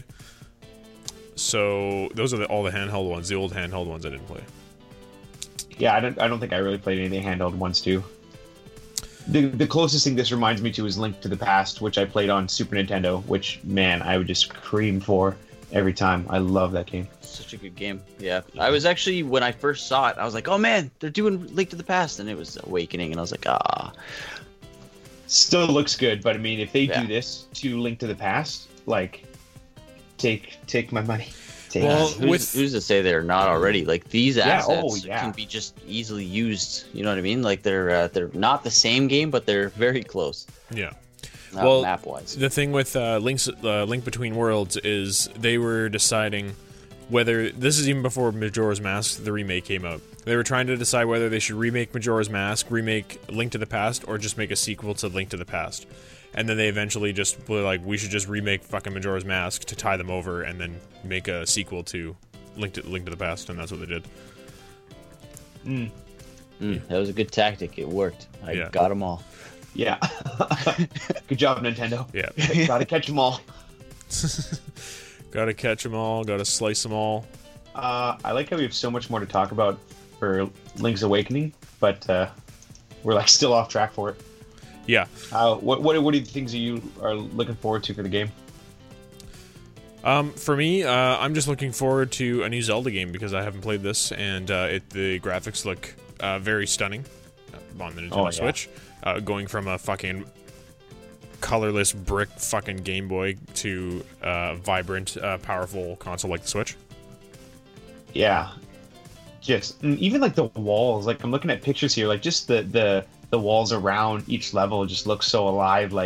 So those are the, all the handheld ones, the old handheld ones I didn't play. Yeah, I don't. I don't think I really played any of the handheld ones too. The the closest thing this reminds me to is Link to the Past, which I played on Super Nintendo. Which, man, I would just scream for every time. I love that game. Such a good game. Yeah. I was actually, when I first saw it, I was like, oh man, they're doing Link to the Past. And it was Awakening. And I was like, ah. Still looks good, but I mean, if they Yeah. do this to Link to the Past, like, take take my money. Take Well, it. Who's, with- who's to say they're not already? Like these Yeah, assets oh, yeah. can be just easily used. You know what I mean? Like they're uh, they're not the same game, but they're very close. Yeah. Uh, Well, map wise. The thing with uh, Link's uh, Link Between Worlds is they were deciding whether this is even before Majora's Mask the remake came out. They were trying to decide whether they should remake Majora's Mask, remake Link to the Past, or just make a sequel to Link to the Past. And then they eventually just were like, we should just remake fucking Majora's Mask to tie them over, and then make a sequel to Link to Link to the Past, and that's what they did. Mm, that was a good tactic. It worked. I Yeah. got them all. Yeah. Good job, Nintendo. Yeah. Gotta catch them all. Gotta catch them all. Gotta slice them all. Uh, I like how we have so much more to talk about for Link's Awakening, but uh, we're like still off track for it. Yeah. Uh, what what what are the things that you are looking forward to for the game? Um, for me, uh, I'm just looking forward to a new Zelda game because I haven't played this, and uh, it, the graphics look uh, very stunning on the Nintendo Oh, yeah. Switch. Uh, going from a fucking colorless brick fucking Game Boy to a vibrant, uh, powerful console like the Switch. Yeah, just and even like the walls. Like I'm looking at pictures here, like just the the the walls around each level just look so alive. Like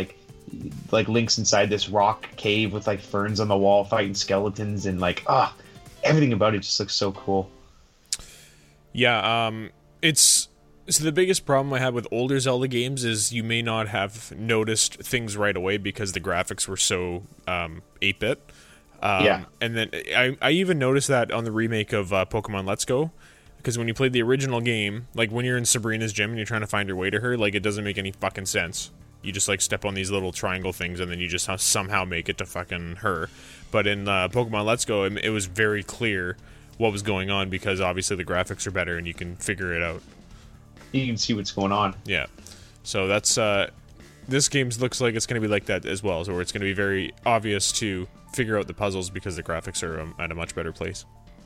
like Link's inside this rock cave with like ferns on the wall fighting skeletons, and like ah, everything about it just looks so cool. Yeah, um, it's so the biggest problem I had with older Zelda games is you may not have noticed things right away because the graphics were so um, eight-bit. Um, yeah, and then I, I even noticed that on the remake of uh, Pokemon Let's Go, because when you played the original game, like when you're in Sabrina's gym and you're trying to find your way to her, like it doesn't make any fucking sense. You just like step on these little triangle things and then you just ha- somehow make it to fucking her. But in uh, Pokemon Let's Go, it, it was very clear what was going on because obviously the graphics are better and you can figure it out. You can see what's going on. Yeah. So that's uh, this game looks like it's going to be like that as well, so where it's going to be very obvious to figure out the puzzles because the graphics are um, at a much better place.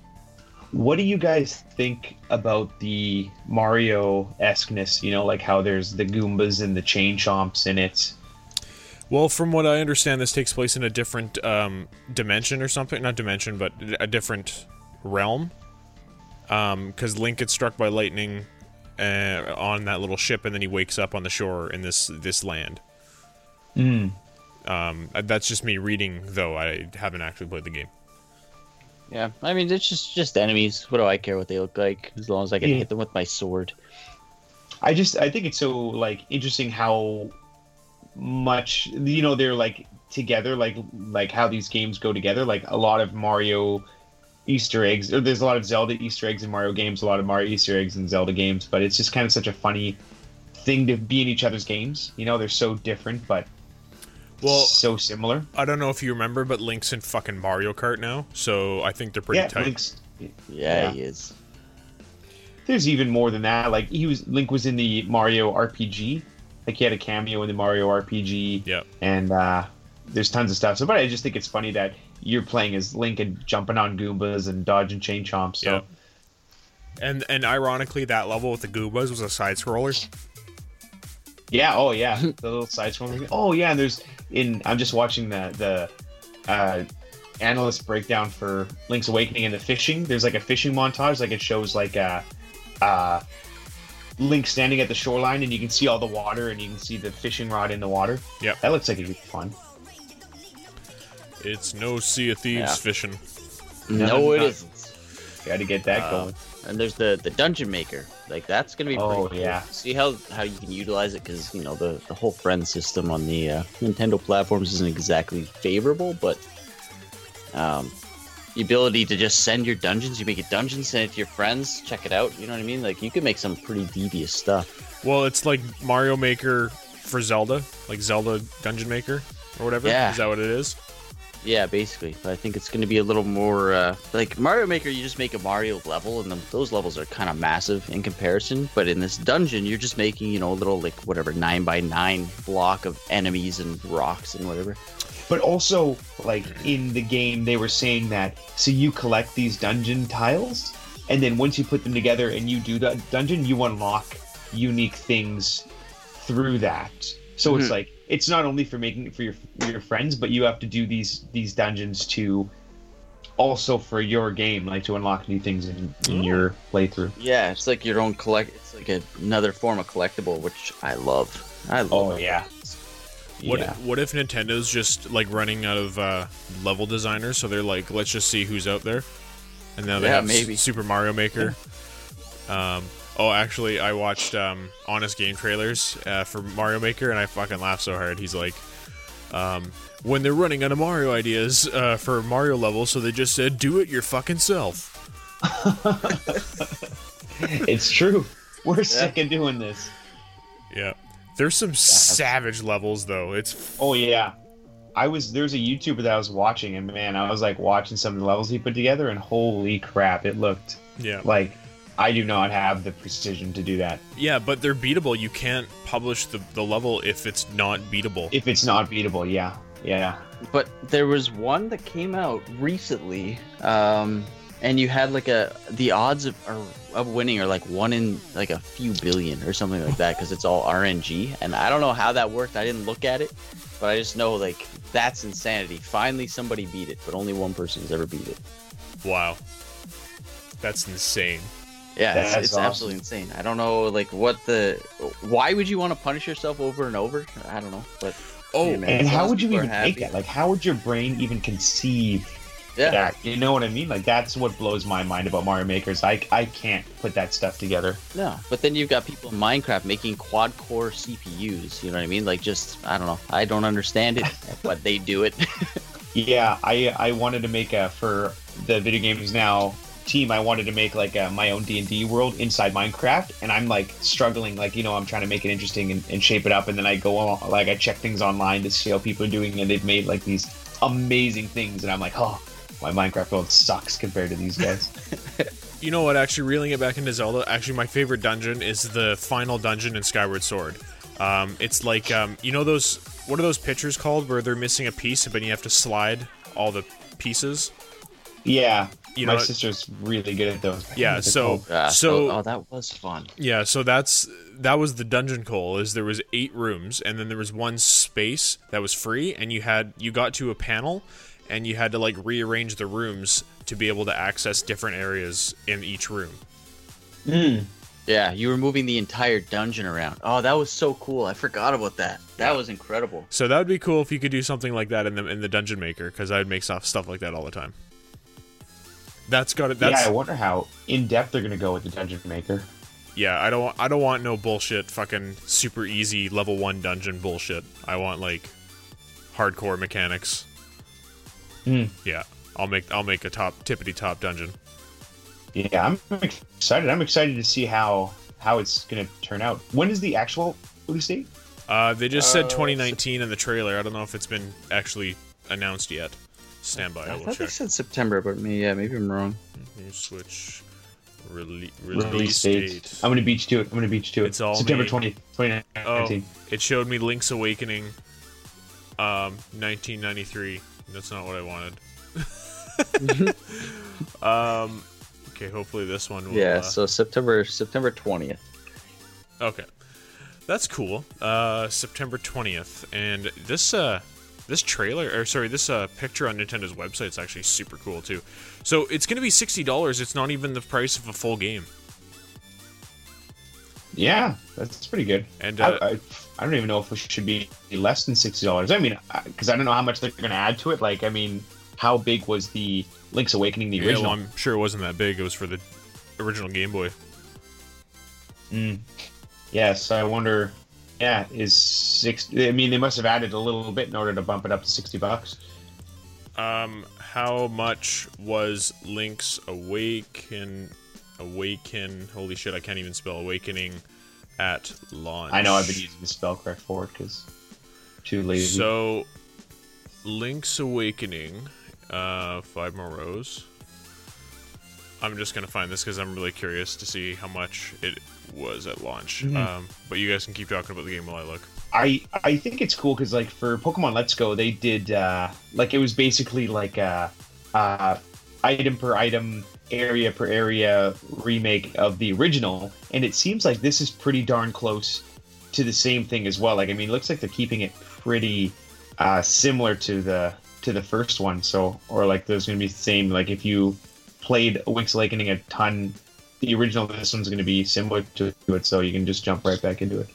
What do you guys think about the Mario-esqueness? You know, like how there's the Goombas and the Chain Chomps in it. Well, from what I understand, this takes place in a different um, dimension or something. Not dimension, but a different realm. Because um, Link gets struck by lightning uh, on that little ship, and then he wakes up on the shore in this this land. Mm. Um, that's just me reading, though. I haven't actually played the game. Yeah, I mean, it's just just enemies. What do I care what they look like, as long as I can Yeah. hit them with my sword? I just I think it's so like interesting how much, you know, they're like together, like like how these games go together. Like a lot of Mario Easter eggs, or there's a lot of Zelda Easter eggs in Mario games, a lot of Mario Easter eggs in Zelda games, but it's just kind of such a funny thing to be in each other's games. You know, they're so different, but Well, so similar. I don't know if you remember, but Link's in fucking Mario Kart now, so I think they're pretty Yeah, tight. Link's, Yeah, Yeah. he is. there's even more than that. Like he was Link was in the Mario R P G. Like he had a cameo in the Mario R P G. Yep. And uh, there's tons of stuff. So, but I just think it's funny that you're playing as Link and jumping on Goombas and dodging Chain Chomps. So. Yep. And and ironically, that level with the Goombas was a side scroller. Yeah. Oh, yeah. The little side scrolling. Oh, yeah. And there's in. I'm just watching the the uh, analyst breakdown for Link's Awakening and the fishing. There's like a fishing montage. Like it shows like a. Uh, Link standing at the shoreline, and you can see all the water, and you can see the fishing rod in the water. Yep. That looks like it'd be fun. It's no Sea of Thieves Yeah. fishing. No, No, it not- isn't. Got to get that Uh, going. And there's the the dungeon maker. Like that's gonna be pretty Oh, cool. yeah. See how how you can utilize it, because you know the the whole friend system on the uh, Nintendo platforms isn't exactly favorable, but um, the ability to just send your dungeons, you make a dungeon, send it to your friends, check it out. You know what I mean? Like you can make some pretty devious stuff. Well, it's like Mario Maker for Zelda, like Zelda Dungeon Maker or whatever. Yeah. Is that what it is? Yeah, basically. But I think it's going to be a little more uh, like Mario Maker. You just make a Mario level, and then those levels are kind of massive in comparison. But in this dungeon, you're just making, you know, a little like whatever nine by nine block of enemies and rocks and whatever. But also, like in the game, they were saying that so you collect these dungeon tiles, and then once you put them together and you do that dungeon, you unlock unique things through that. So it's Mhm. like it's not only for making it for your for your friends, but you have to do these these dungeons to also for your game, like to unlock new things in, in Oh. your playthrough. Yeah, it's like your own collect. It's like a, another form of collectible, which I love. I love. Oh yeah. What Yeah. What if Nintendo's just like running out of uh, level designers? So they're like, let's just see who's out there, and now they Yeah, have S- maybe. Super Mario Maker. Um, oh, actually, I watched um, Honest Game trailers uh, for Mario Maker, and I fucking laughed so hard. He's like, um, when they're running out of Mario ideas uh, for Mario levels, so they just said, do it your fucking self. It's true. We're sick of doing this. Yeah, there's some savage levels though. It's Oh yeah, I was there's a YouTuber that I was watching, and man, I was like watching some of the levels he put together, and holy crap, it looked yeah. like I do not have the precision to do that. Yeah, but they're beatable. You can't publish the, the level if it's not beatable. If it's not beatable, yeah, yeah. But there was one that came out recently, um, and you had like a the odds of are, of winning are like one in like a few billion or something like that, because it's all R N G, and I don't know how that worked. I didn't look at it, but I just know like that's insanity. Finally, somebody beat it, but only one person has ever beat it. Wow. That's insane. Yeah, it's, That's it's awesome. absolutely insane. I don't know like what the why would you want to punish yourself over and over? I don't know, but Oh, Hey, man, And as long how as would you people are even make happy. that? Like, how would your brain even conceive Yeah. that? You know what I mean? Like, that's what blows my mind about Mario Makers. I, I can't put that stuff together. No, but then you've got people in Minecraft making quad core C P Us. You know what I mean? Like, just I don't know. I don't understand it, but they do it. Yeah, I I wanted to make a for the Video Games Now team. I wanted to make like a, my own D and D world inside Minecraft, and I'm like struggling. Like you know, I'm trying to make it interesting and, and shape it up, and then I go on, like I check things online to see how people are doing, and they've made like these amazing things, and I'm like, oh, my Minecraft world sucks compared to these guys. You know what? Actually, reeling it back into Zelda, actually, my favorite dungeon is the final dungeon in Skyward Sword. Um, it's like, um, you know those, what are those pictures called where they're missing a piece, but you have to slide all the pieces? Yeah, You my know- sister's really good at those. Yeah, What's it so, called? Ah, so, oh, that was fun. yeah, so that's, that was the dungeon goal, is there was eight rooms, and then there was one space that was free, and you had, you got to a panel, and you had to, like, rearrange the rooms to be able to access different areas in each room. Mm. Yeah, you were moving the entire dungeon around. Oh, that was so cool. I forgot about that. That was incredible. So that would be cool if you could do something like that in the in the Dungeon Maker, because I would make stuff stuff like that all the time. That's got it. That's Yeah, I wonder how in depth they're gonna go with the Dungeon Maker. yeah. I don't want I don't want no bullshit. Fucking super easy level one dungeon bullshit. I want like hardcore mechanics. Hmm. Yeah, I'll make I'll make a top tippity top dungeon. Yeah, I'm excited. I'm excited to see how how it's gonna turn out. When is the actual release date? Uh, they just said Uh, twenty nineteen in the trailer. I don't know if it's been actually announced yet. Stand by. I I will thought they check. said September, but me, yeah, maybe I'm wrong. New Switch rele- Release, release date. date. I'm gonna beat you to it. I'm gonna beat you to it. It's all September me. twentieth, twenty nineteen. Oh, it showed me Link's Awakening, um, nineteen ninety-three. That's not what I wanted. um, okay, hopefully this one will. Yeah, uh, so September September twentieth. okay, that's cool. Uh, September twentieth, and this uh, this trailer, or sorry, this uh picture on Nintendo's website is actually super cool too. So it's gonna be sixty dollars. It's not even the price of a full game. Yeah, that's pretty good. And uh, I, I, I don't even know if it should be less than sixty dollars. I mean, because I don't know how much they're gonna add to it. Like, I mean, how big was the Link's Awakening, the yeah, original? well, I'm sure it wasn't that big. It was for the original Game Boy. Mm. Yeah, so I wonder. Yeah, is six? I mean, they must have added a little bit in order to bump it up to sixty bucks. Um, how much was Link's Awaken, Awaken, holy shit, I can't even spell Awakening at launch. I know I've been using the spell correct for it because too lazy. So, Link's Awakening, uh, five more rows. I'm just gonna find this because I'm really curious to see how much it was at launch. Mhm. Um, but you guys can keep talking about the game while I look. I I think it's cool because like for Pokemon Let's Go, they did uh, like it was basically like a, uh item per item, area per area remake of the original, and it seems like this is pretty darn close to the same thing as well. Like I mean, it looks like they're keeping it pretty uh, similar to the to the first one. So or like there's gonna be the same. Like if you played Link's Awakening a ton, the original this one's gonna be similar to it, so you can just jump right back into it.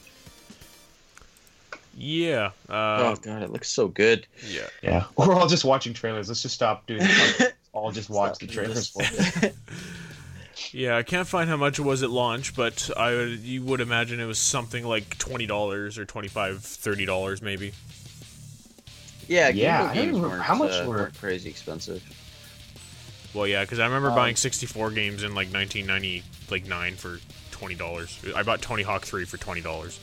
Yeah. Oh Uh, god, it looks so good. yeah. Yeah, we're all just watching trailers. Let's just stop doing it. All just watch the trailers. For it. Yeah, I can't find how much it was at launch, but I would, you would imagine it was something like twenty dollars or twenty-five dollars, thirty dollars maybe. Yeah, Yeah, Game I Boy don't games remember- weren't, how much uh, were- weren't crazy expensive. Well, yeah, because I remember Um, buying sixty-four games in like nineteen ninety, like nine for twenty dollars. I bought Tony Hawk three for twenty dollars.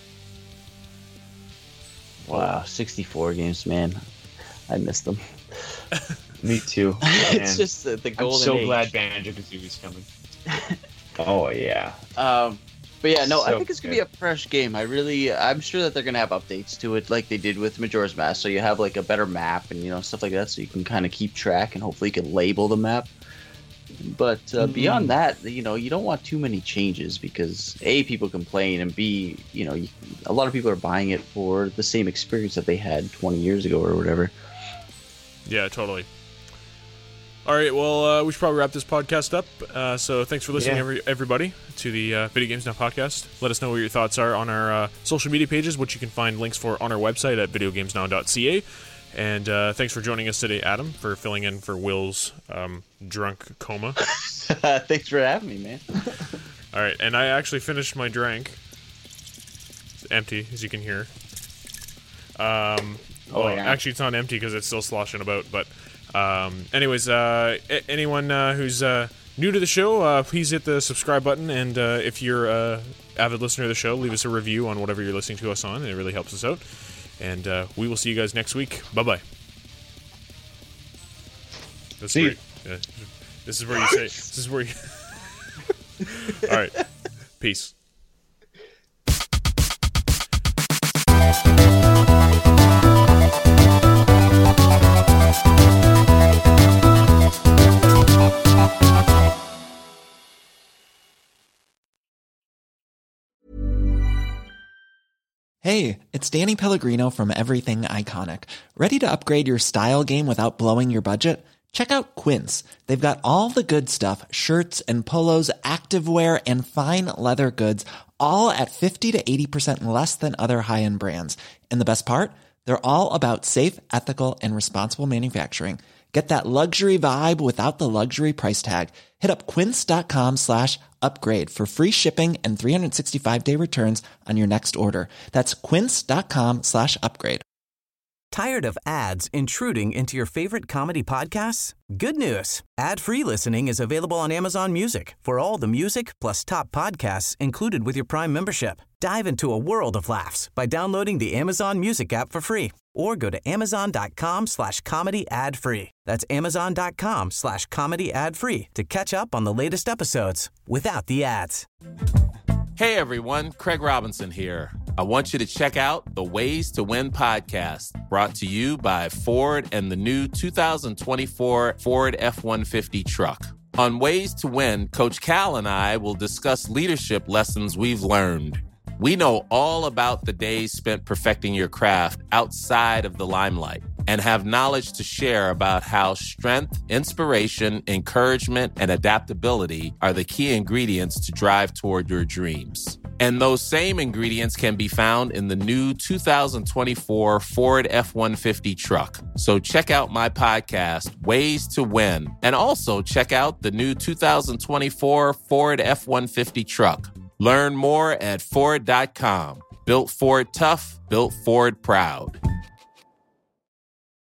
Wow, sixty-four games, man. I missed them. Me too. it's Man. just the, the I'm golden so age. glad Banjo-Kazooie is coming. Oh yeah. Um, but yeah, no, I So think it's gonna good. be a fresh game. I really, I'm sure that they're gonna have updates to it, like they did with Majora's Mask. So you have like a better map and you know stuff like that, so you can kind of keep track and hopefully you can label the map. But uh, Mhm. beyond that, you know, you don't want too many changes because A, people complain, and B, you know, you, a lot of people are buying it for the same experience that they had twenty years ago or whatever. Yeah, totally. All right, well, uh, we should probably wrap this podcast up. Uh, so thanks for listening, Yeah. every, everybody, to the uh, Video Games Now podcast. Let us know what your thoughts are on our uh, social media pages, which you can find links for on our website at video games now dot c a. And uh, thanks for joining us today, Adam, for filling in for Will's um, drunk coma. Thanks for having me, man. All right, and I actually finished my drink. It's empty, as you can hear. Um, Oh, well, yeah. Actually, it's not empty because it's still sloshing about. But um, anyways, uh, a- anyone uh, who's uh, new to the show, uh, please hit the subscribe button. And uh, if you're an avid listener of the show, leave us a review on whatever you're listening to us on. It really helps us out. And uh, we will see you guys next week. Bye-bye. That's See you. great. Yeah. This is where you say... This is where you... All right. Peace. Hey, it's Danny Pellegrino from Everything Iconic. Ready to upgrade your style game without blowing your budget? Check out Quince. They've got all the good stuff, shirts and polos, activewear, and fine leather goods, all at fifty to eighty percent less than other high-end brands. And the best part? They're all about safe, ethical, and responsible manufacturing. Get that luxury vibe without the luxury price tag. Hit up quince.com slash upgrade for free shipping and three sixty-five day returns on your next order. That's quince.com slash upgrade. Tired of ads intruding into your favorite comedy podcasts? Good news. Ad-free listening is available on Amazon Music for all the music plus top podcasts included with your Prime membership. Dive into a world of laughs by downloading the Amazon Music app for free or go to amazon.com slash comedy ad free. That's amazon.com slash comedy ad free to catch up on the latest episodes without the ads. Hey everyone, Craig Robinson here. I want you to check out the Ways to Win podcast, brought to you by Ford and the new two thousand twenty-four Ford F one fifty truck. On Ways to Win, Coach Cal and I will discuss leadership lessons we've learned. We know all about the days spent perfecting your craft outside of the limelight and have knowledge to share about how strength, inspiration, encouragement, and adaptability are the key ingredients to drive toward your dreams. And those same ingredients can be found in the new two thousand twenty-four Ford F one fifty truck. So check out my podcast, Ways to Win, and also check out the new two thousand twenty-four Ford F one fifty truck. Learn more at Ford dot com. Built Ford tough, built Ford proud.